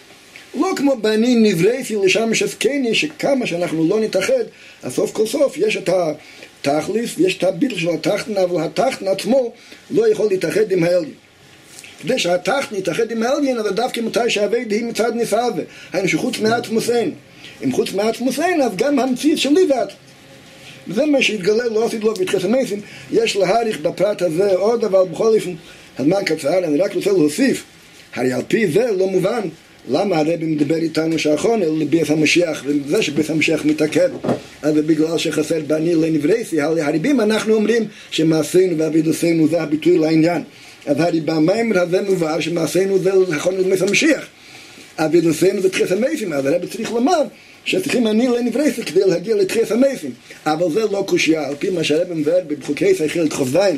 [SPEAKER 1] לא כמו בני נברייתי לשם שזקני, שכמה שאנחנו לא נתאחד, אז סוף כל סוף יש את התכלס, יש את הביטל של התחתן, אבל התחתן עצמו לא יכול להתאחד עם העליון. כדי שהתחתן יתאחד עם העליון, אבל דווקא מתי שהעבד היא מצד נסעבה, היינו שחוץ מעצמוס אין. אם חוץ מעצמוס אין, אז גם המציאות שלי ועצמוס. וזה מה שהתגלה לא עשית לו בתחיית המייסים. יש להעריך בפרט הזה עוד, אבל בכל אופן הזמן קצר, אני רק רוצה להוסיף, הרי על פי זה לא מובן למה הרבי מדבר איתנו שהאחרון אל בית המשיח, וזה שבית המשיח מתעכב, אז בגלל שחסר בני לנברייסי. הרבים אנחנו אומרים שמעשינו ועבודתנו זה הביטוי לעניין, אז הרי במאמר הזה מובהר שמעשינו זה האחרון אל בית המשיח, עבודתנו זה תחיית המייסים. אז הרבי צריך לומר שצריכים אני לנברייסי כדי להגיע לתחיית המייסים, אבל זה לא קושיה, על פי מה שהרב מבאר בחוקי חלק כ"ז,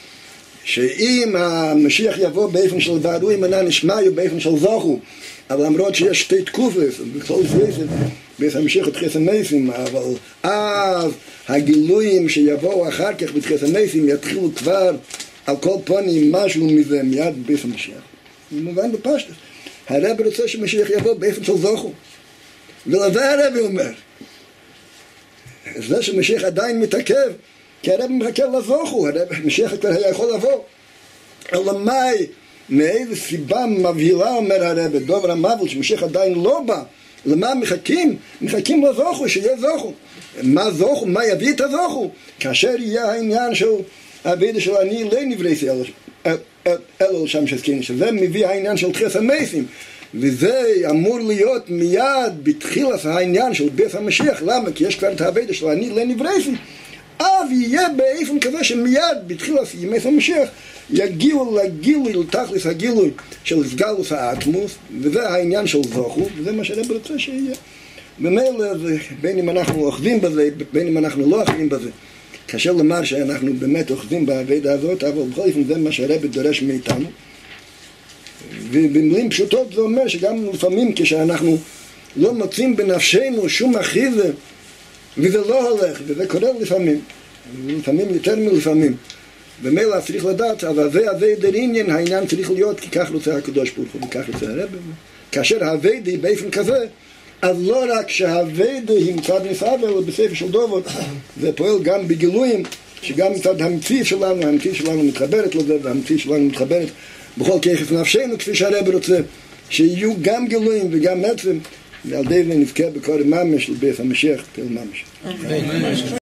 [SPEAKER 1] שאם המשיח יבוא באופן של ועדו ימנע נשמעו באופן של זוכו, אבל למרות שיש שתי תקופות, בכל סייסת, בית המשיח לתחיית המייסים, אבל אז הגילויים שיבואו אחר כך בתחיית המייסים יתחילו כבר על כל פנים משהו מזה מיד בבית המשיח. זה מובן בפשטות. הרב רוצה שמשיח יבוא באופן של זוכו. ולזה הרב אומר, זה שמשיח עדיין מתעכב, כי הרב מחכה לזוכו, משיח כבר היה יכול לבוא. אלא מאי, מאיזה סיבה מבהילה אומר הרב, דובר המבל, שמשיח עדיין לא בא. למה מחכים? מחכים לזוכו, שיהיה זוכו. מה זוכו? מה יביא את הזוכו? כאשר יהיה העניין של העבודה של אני לנברייסי אלו שם שזקני, שזה מביא העניין של תחיית המייסים. וזה אמור להיות מיד בתחילת העניין של בית המשיח. למה? כי יש כבר את העבודה של אני לנברייסי. אז יהיה באופן כזה שמיד בתחילת ימי המשיח יגיעו לגילוי, לתכלס הגילוי של סגלוס האטמוס, וזה העניין של זוכו, וזה מה שהרב רוצה שיהיה. במילא, בין אם אנחנו אוחזים בזה, בין אם אנחנו לא אוחזים בזה, קשה לומר שאנחנו באמת אוחזים בעבודה הזאת, אבל בכל אופן זה מה שהרב דורש מאיתנו. ובמילים פשוטות זה אומר שגם לפעמים כשאנחנו לא מוצאים בנפשנו שום אחיזה, וזה לא הולך, וזה קורה לפעמים יותר מלפעמים. במילא צריך לדעת, אבל זה עניין, העניין צריך להיות, כי כך רוצה הקדוש ברוך הוא, וכך רוצה הרב. כאשר העבודה היא באופן כזה, אז לא רק שהעבודה היא מצד נסעבה, אלא בספר של דובות, זה פועל גם בגילויים, שגם מצד המציאות שלנו מתחברת לזה, והמציאות שלנו מתחברת בכל כיחס נפשנו, כפי שהרב רוצה, שיהיו גם גילויים וגם עצם, ועל די ונזכה בקורא ממש לבית המשיח, כל ממש.